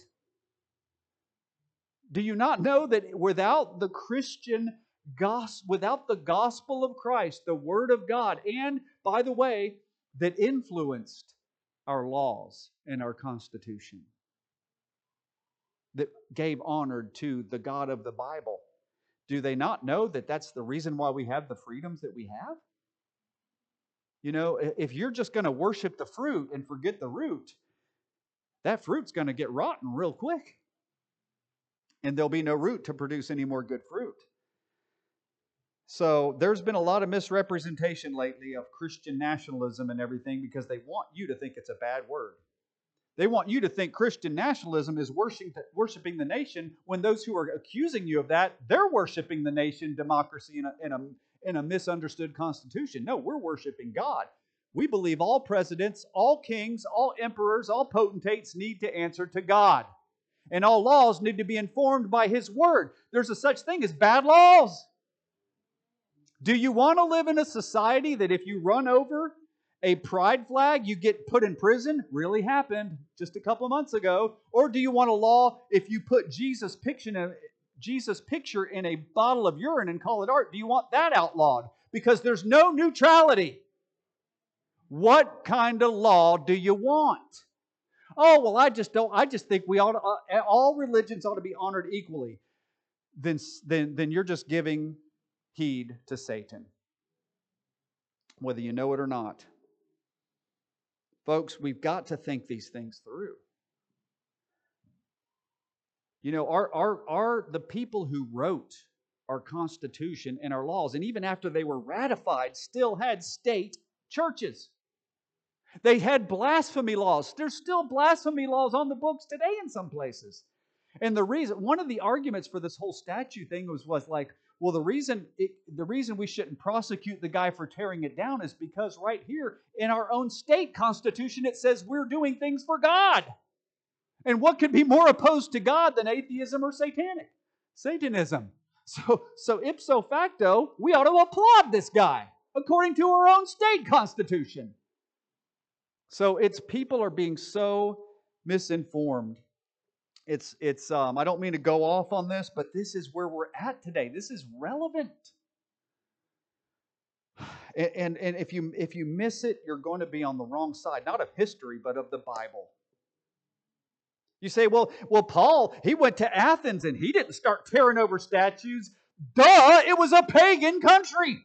Do you not know that without the Christian gospel, without the gospel of Christ, the Word of God, and by the way, that influenced our laws and our Constitution? that gave honor to the God of the Bible. Do they not know that that's the reason why we have the freedoms that we have? You know, if you're just going to worship the fruit and forget the root, that fruit's going to get rotten real quick. And there'll be no root to produce any more good fruit. So there's been a lot of misrepresentation lately of Christian nationalism and everything because they want you to think it's a bad word. They want you to think Christian nationalism is worshiping the nation when those who are accusing you of that, they're worshiping the nation, democracy, in a misunderstood constitution. No, we're worshiping God. We believe all presidents, all kings, all emperors, all potentates need to answer to God. And all laws need to be informed by His Word. There's a such thing as bad laws. Do you want to live in a society that if you run over a pride flag, you get put in prison? Really happened just a couple of months ago. Or do you want a law if you put Jesus' picture in a bottle of urine and call it art? Do you want that outlawed? Because there's no neutrality. What kind of law do you want? Oh, well, I just think we ought to, all religions ought to be honored equally. Then you're just giving heed to Satan, whether you know it or not. Folks, we've got to think these things through. You know, the people who wrote our Constitution and our laws, and even after they were ratified, still had state churches. They had blasphemy laws. There's still blasphemy laws on the books today in some places. And one of the arguments for this whole statue thing was like, well, the reason we shouldn't prosecute the guy for tearing it down is because right here in our own state constitution, it says we're doing things for God. And what could be more opposed to God than atheism or Satanism? So ipso facto, we ought to applaud this guy according to our own state constitution. So people are being so misinformed. It's I don't mean to go off on this, but this is where we're at today. This is relevant. And if you miss it, you're going to be on the wrong side, not of history, but of the Bible. You say, well, Paul, he went to Athens and he didn't start tearing over statues. Duh, it was a pagan country.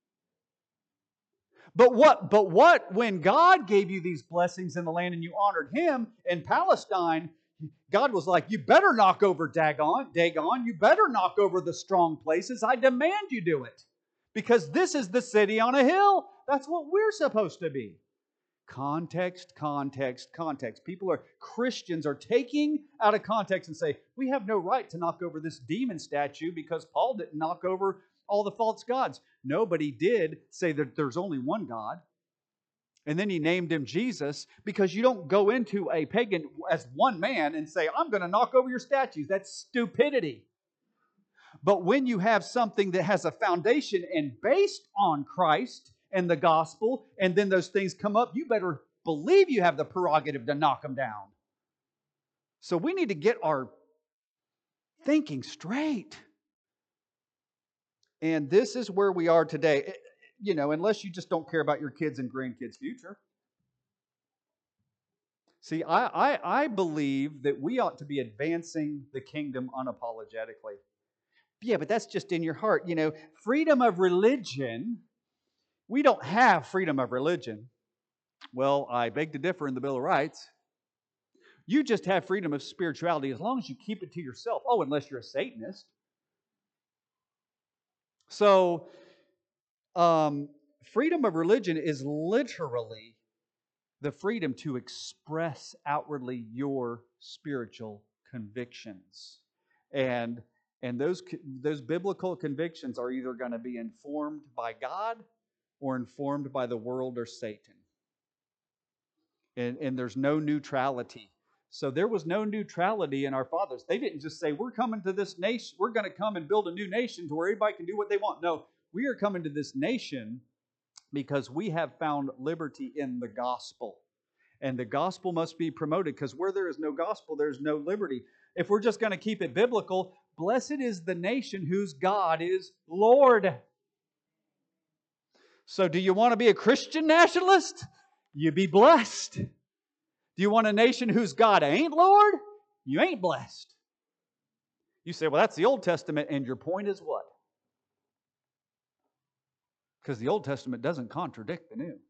But what when God gave you these blessings in the land and you honored Him in Palestine, God was like, you better knock over Dagon. You better knock over the strong places. I demand you do it. Because this is the city on a hill. That's what we're supposed to be. Context. Christians are taking out of context and say, we have no right to knock over this demon statue because Paul didn't knock over all the false gods. Nobody did say that there's only one God. And then he named him Jesus, because you don't go into a pagan as one man and say, I'm going to knock over your statues. That's stupidity. But when you have something that has a foundation and based on Christ and the gospel, and then those things come up, you better believe you have the prerogative to knock them down. So we need to get our thinking straight. And this is where we are today. You know, unless you just don't care about your kids' and grandkids' future. See, I believe that we ought to be advancing the kingdom unapologetically. Yeah, but that's just in your heart. You know, freedom of religion, we don't have freedom of religion. Well, I beg to differ in the Bill of Rights. You just have freedom of spirituality as long as you keep it to yourself. Oh, unless you're a Satanist. So, freedom of religion is literally the freedom to express outwardly your spiritual convictions. And those biblical convictions are either going to be informed by God or informed by the world or Satan. And there's no neutrality. So there was no neutrality in our fathers. They didn't just say, we're coming to this nation, we're going to come and build a new nation to where everybody can do what they want. No, we are coming to this nation because we have found liberty in the gospel. And the gospel must be promoted, because where there is no gospel, there's no liberty. If we're just going to keep it biblical, blessed is the nation whose God is Lord. So do you want to be a Christian nationalist? You be blessed. Do you want a nation whose God ain't Lord? You ain't blessed. You say, well, that's the Old Testament, and your point is what? Because the Old Testament doesn't contradict the New.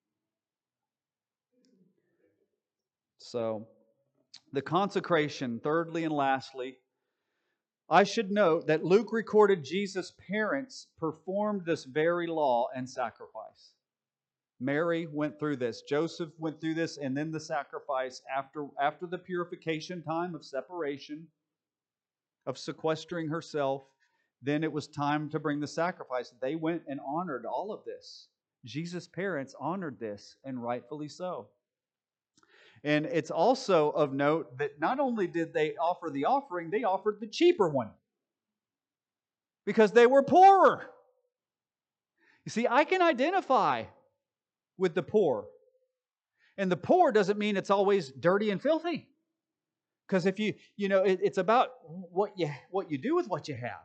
So, the consecration, thirdly and lastly, I should note that Luke recorded Jesus' parents performed this very law and sacrifice. Mary went through this. Joseph went through this, and then the sacrifice after the purification time of separation, of sequestering herself. Then it was time to bring the sacrifice. They went and honored all of this. Jesus' parents honored this, and rightfully so. And it's also of note that not only did they offer the offering, they offered the cheaper one because they were poorer. You see, I can identify with the poor. And the poor doesn't mean it's always dirty and filthy. Because if it's about what you do with what you have.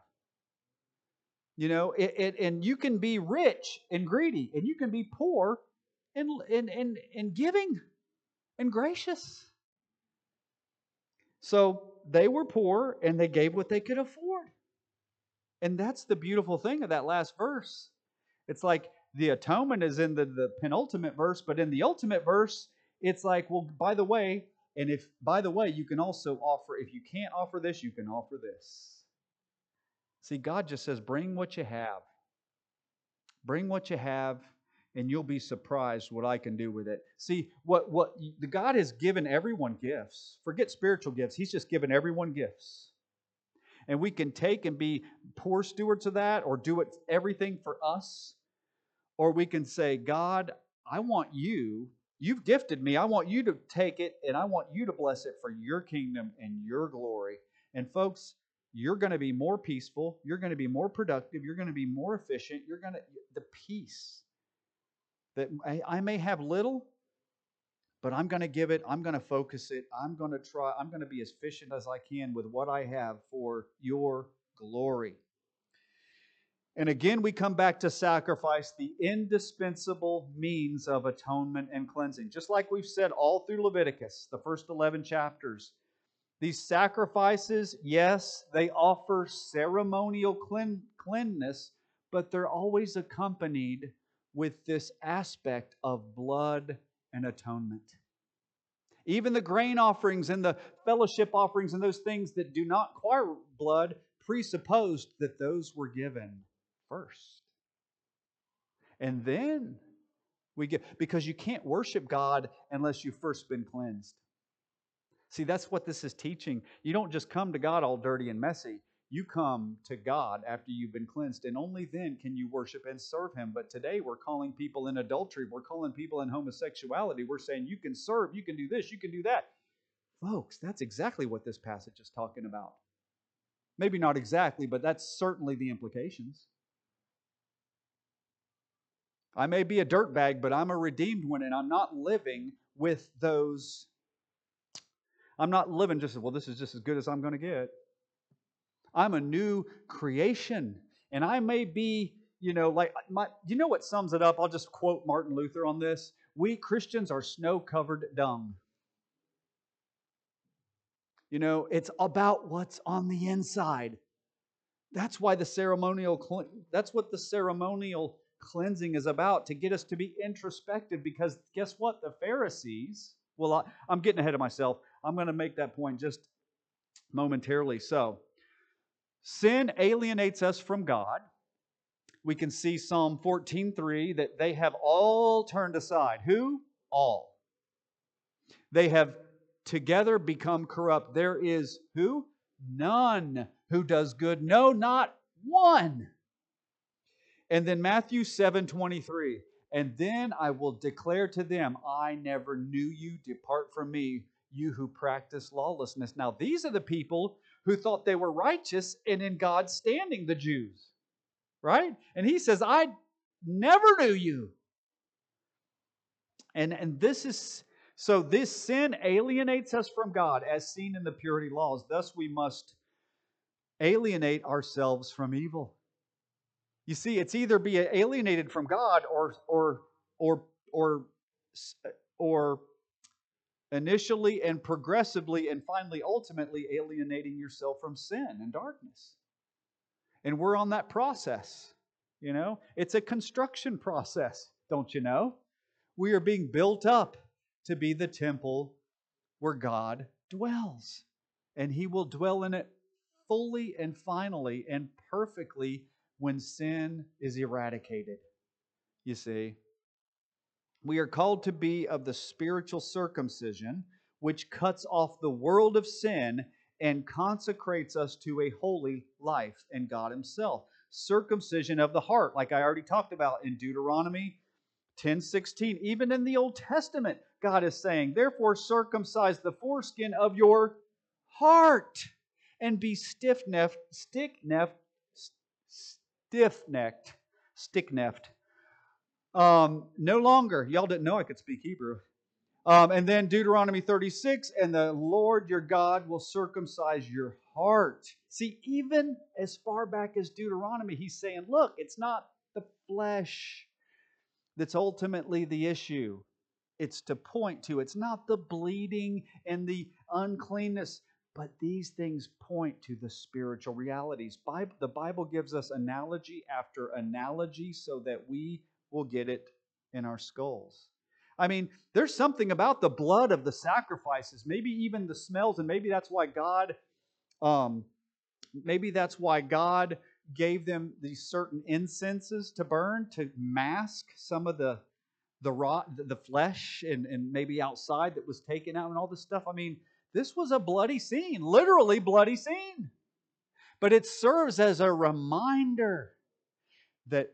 And you can be rich and greedy, and you can be poor and giving and gracious. So they were poor, and they gave what they could afford. And that's the beautiful thing of that last verse. It's like the atonement is in the penultimate verse, but in the ultimate verse, it's like, well, by the way, you can also offer, if you can't offer this, you can offer this. See, God just says, bring what you have. Bring what you have, and you'll be surprised what I can do with it. See, the God has given everyone gifts. Forget spiritual gifts. He's just given everyone gifts. And we can take and be poor stewards of that, or do it everything for us. Or we can say, God, I want you. You've gifted me. I want you to take it, and I want you to bless it for your kingdom and your glory. And folks, you're going to be more peaceful. You're going to be more productive. You're going to be more efficient. The peace that I may have little, but I'm going to give it. I'm going to focus it. I'm going to try. I'm going to be as efficient as I can with what I have for your glory. And again, we come back to sacrifice, the indispensable means of atonement and cleansing. Just like we've said all through Leviticus, the first 11 chapters. These sacrifices, yes, they offer ceremonial cleanness, but they're always accompanied with this aspect of blood and atonement. Even the grain offerings and the fellowship offerings and those things that do not require blood presupposed that those were given first. And then we get, because you can't worship God unless you've first been cleansed. See, that's what this is teaching. You don't just come to God all dirty and messy. You come to God after you've been cleansed, and only then can you worship and serve Him. But today we're calling people in adultery. We're calling people in homosexuality. We're saying you can serve, you can do this, you can do that. Folks, that's exactly what this passage is talking about. Maybe not exactly, but that's certainly the implications. I may be a dirtbag, but I'm a redeemed one, and I'm not living with those. I'm not living just, well, this is just as good as I'm going to get. I'm a new creation, and I may be, you know what sums it up? I'll just quote Martin Luther on this. We Christians are snow-covered dung. It's about what's on the inside. That's why that's what the ceremonial cleansing is about, to get us to be introspective, because guess what? The Pharisees, I'm getting ahead of myself. I'm going to make that point just momentarily. So, sin alienates us from God. We can see Psalm 14:3 that they have all turned aside. Who? All. They have together become corrupt. There is who? None who does good. No, not one. And then Matthew 7:23. And then I will declare to them, I never knew you. Depart from me, you who practice lawlessness. Now, these are the people who thought they were righteous and in God's standing, the Jews. Right? And He says, I never knew you. And this is, so this sin alienates us from God as seen in the purity laws. Thus we must alienate ourselves from evil. You see, it's either be alienated from God or initially and progressively and finally, ultimately alienating yourself from sin and darkness. And we're on that process. It's a construction process, don't you know? We are being built up to be the temple where God dwells. And He will dwell in it fully and finally and perfectly when sin is eradicated. You see, we are called to be of the spiritual circumcision, which cuts off the world of sin and consecrates us to a holy life in God Himself. Circumcision of the heart, like I already talked about in Deuteronomy 10:16. Even in the Old Testament, God is saying, therefore circumcise the foreskin of your heart and be stiff-necked, stick-necked. No longer. Y'all didn't know I could speak Hebrew. And then Deuteronomy 36, and the Lord your God will circumcise your heart. See, even as far back as Deuteronomy, He's saying, look, it's not the flesh that's ultimately the issue. It's to point to. It's not the bleeding and the uncleanness, but these things point to the spiritual realities. The Bible gives us analogy after analogy so that we will get it in our skulls. I mean, there's something about the blood of the sacrifices, maybe even the smells, and maybe that's why God gave them these certain incenses to burn to mask some of the flesh and maybe outside that was taken out and all this stuff. I mean, this was a bloody scene, literally bloody scene. But it serves as a reminder that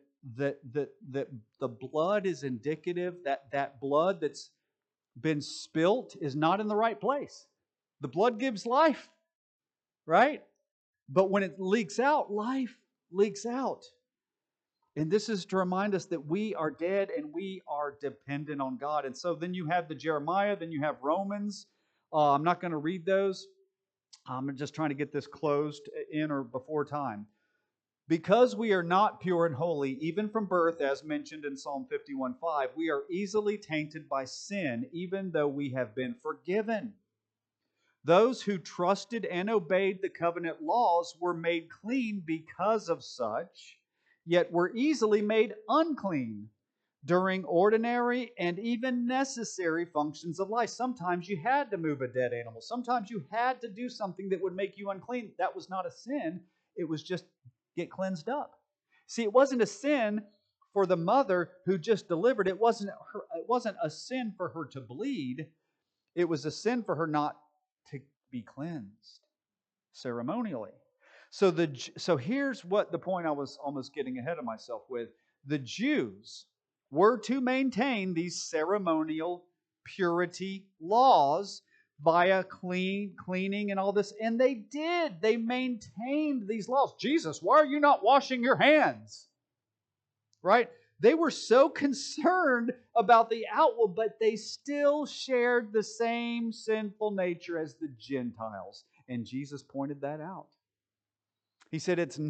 the blood is indicative, that blood that's been spilt is not in the right place. The blood gives life, right? But when it leaks out, life leaks out. And this is to remind us that we are dead and we are dependent on God. And so then you have the Jeremiah, then you have Romans. I'm not going to read those. I'm just trying to get this closed in or before time. Because we are not pure and holy, even from birth, as mentioned in Psalm 51:5, we are easily tainted by sin, even though we have been forgiven. Those who trusted and obeyed the covenant laws were made clean because of such, yet were easily made unclean during ordinary and even necessary functions of life. Sometimes you had to move a dead animal. Sometimes you had to do something that would make you unclean. That was not a sin. It was just get cleansed up. See, it wasn't a sin for the mother who just delivered. It wasn't a sin for her to bleed. It was a sin for her not to be cleansed ceremonially. So here's what the point I was almost getting ahead of myself with. The Jews were to maintain these ceremonial purity laws via cleaning and all this, and they did. They maintained these laws. Jesus, why are you not washing your hands? Right? They were so concerned about the outward, but they still shared the same sinful nature as the Gentiles. And Jesus pointed that out. He said it's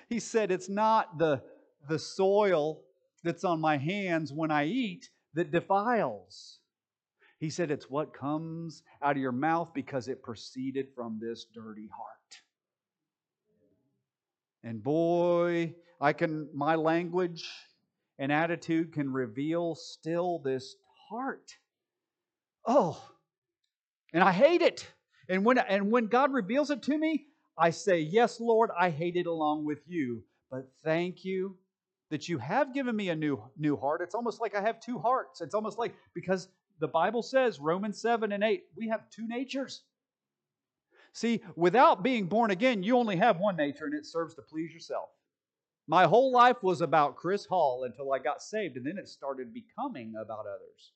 not the soil that's on my hands when I eat that defiles. He said it's what comes out of your mouth because it proceeded from this dirty heart. And boy, my language and attitude can reveal still this heart. Oh, and I hate it. And when God reveals it to me, I say, yes, Lord, I hate it along with you. But thank you that you have given me a new heart. It's almost like I have two hearts. It's almost like, because the Bible says, Romans 7 and 8, we have two natures. See, without being born again, you only have one nature, and it serves to please yourself. My whole life was about Chris Hall until I got saved, and then it started becoming about others.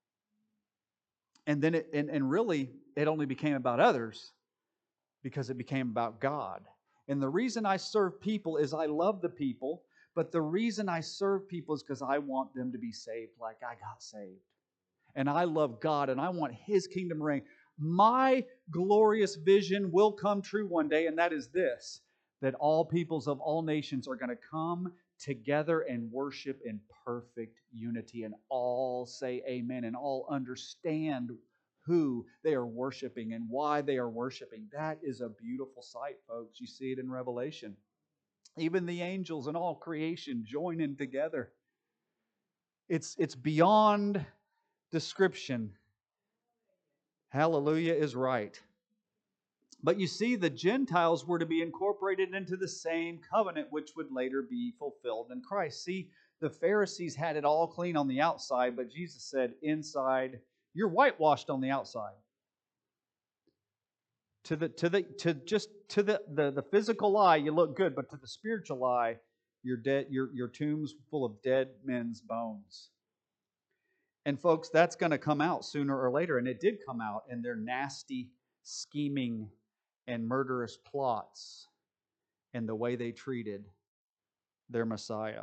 And then really, it only became about others because it became about God. And the reason I serve people is I love the people, but the reason I serve people is because I want them to be saved like I got saved. And I love God, and I want His kingdom to reign. My glorious vision will come true one day, and that is this, that all peoples of all nations are going to come together and worship in perfect unity, and all say amen, and all understand who they are worshiping and why they are worshiping. That is a beautiful sight, folks. You see it in Revelation. Even the angels and all creation joining together. It's beyond description. Hallelujah is right. But you see, the Gentiles were to be incorporated into the same covenant, which would later be fulfilled in Christ. See, the Pharisees had it all clean on the outside, but Jesus said, inside, you're whitewashed on the outside. To the physical eye, you look good, but to the spiritual eye, you're dead. Your tomb's full of dead men's bones. And folks, that's going to come out sooner or later, and it did come out in their nasty, scheming, and murderous plots and the way they treated their Messiah.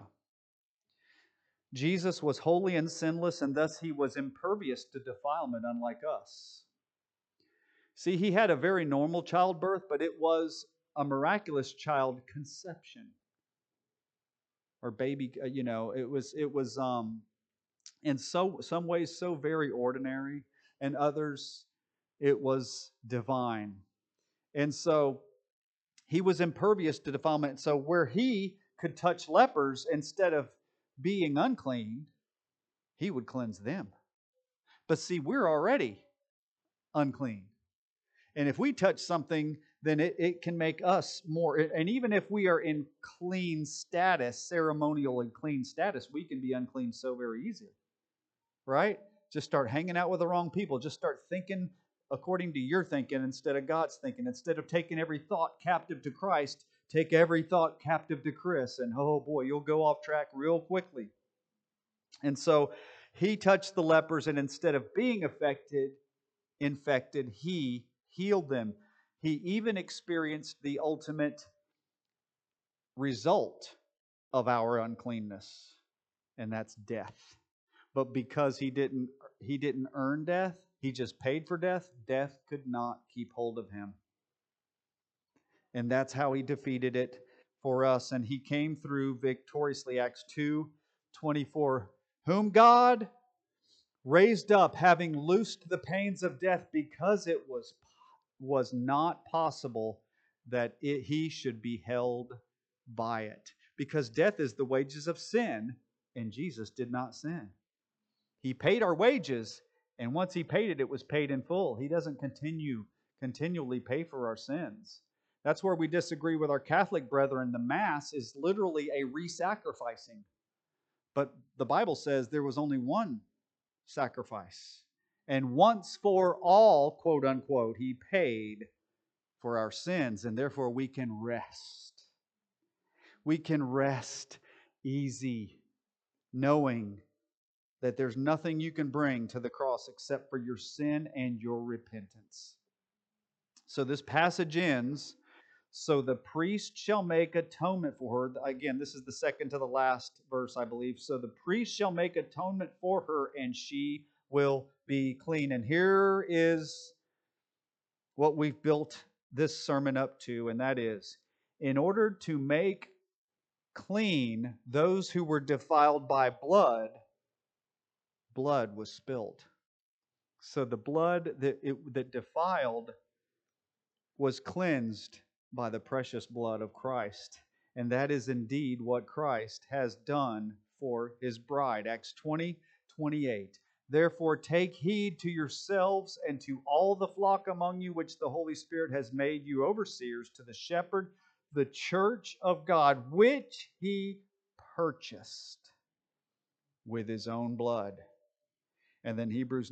Jesus was holy and sinless, and thus he was impervious to defilement, unlike us. See, he had a very normal childbirth, but it was a miraculous child conception. Or baby, it was in some ways so very ordinary, and others it was divine. And so he was impervious to defilement. So where he could touch lepers instead of being unclean, he would cleanse them. But see, we're already unclean. And if we touch something, then it can make us more. And even if we are in clean status, ceremonial and clean status, we can be unclean so very easily. Right? Just start hanging out with the wrong people. Just start thinking according to your thinking instead of God's thinking. Instead of taking every thought captive to Christ, take every thought captive to Chris. And oh boy, you'll go off track real quickly. And so he touched the lepers, and instead of being infected, he healed them. He even experienced the ultimate result of our uncleanness, and that's death. But because he didn't earn death, he just paid for death, death could not keep hold of him. And that's how he defeated it for us. And he came through victoriously. Acts 2:24, whom God raised up, having loosed the pains of death, because it was not possible that he should be held by it. Because death is the wages of sin, and Jesus did not sin. He paid our wages, and once he paid it, it was paid in full. He doesn't continually pay for our sins. That's where we disagree with our Catholic brethren. The Mass is literally a re-sacrificing. But the Bible says there was only one sacrifice. And once for all, quote unquote, he paid for our sins, and therefore we can rest. We can rest easy, knowing that there's nothing you can bring to the cross except for your sin and your repentance. So this passage ends, so the priest shall make atonement for her. Again, this is the second to the last verse, I believe. So the priest shall make atonement for her, and she will be clean. And here is what we've built this sermon up to, and that is, in order to make clean those who were defiled by blood, blood was spilled. So the blood that defiled was cleansed by the precious blood of Christ. And that is indeed what Christ has done for his bride. Acts 20:28. Therefore take heed to yourselves and to all the flock among you, which the Holy Spirit has made you overseers, to the shepherd, the church of God, which he purchased with his own blood. And then Hebrews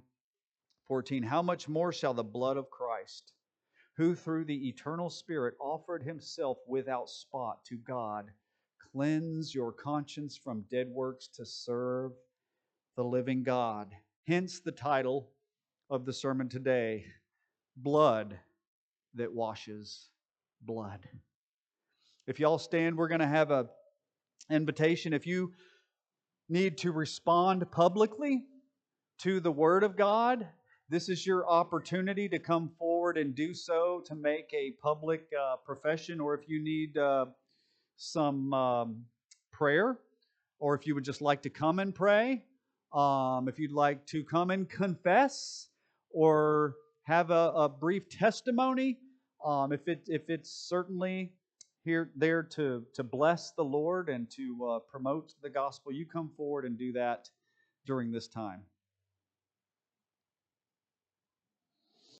9:14. How much more shall the blood of Christ, who through the eternal Spirit offered himself without spot to God, cleanse your conscience from dead works to serve the living God. Hence the title of the sermon today, Blood That Washes Blood. If y'all stand, we're going to have an invitation. If you need to respond publicly to the Word of God, this is your opportunity to come forward and do so, to make a public profession. Or if you need some prayer, or if you would just like to come and pray, if you'd like to come and confess, or have a brief testimony, if it's certainly there to bless the Lord and to promote the gospel, you come forward and do that during this time.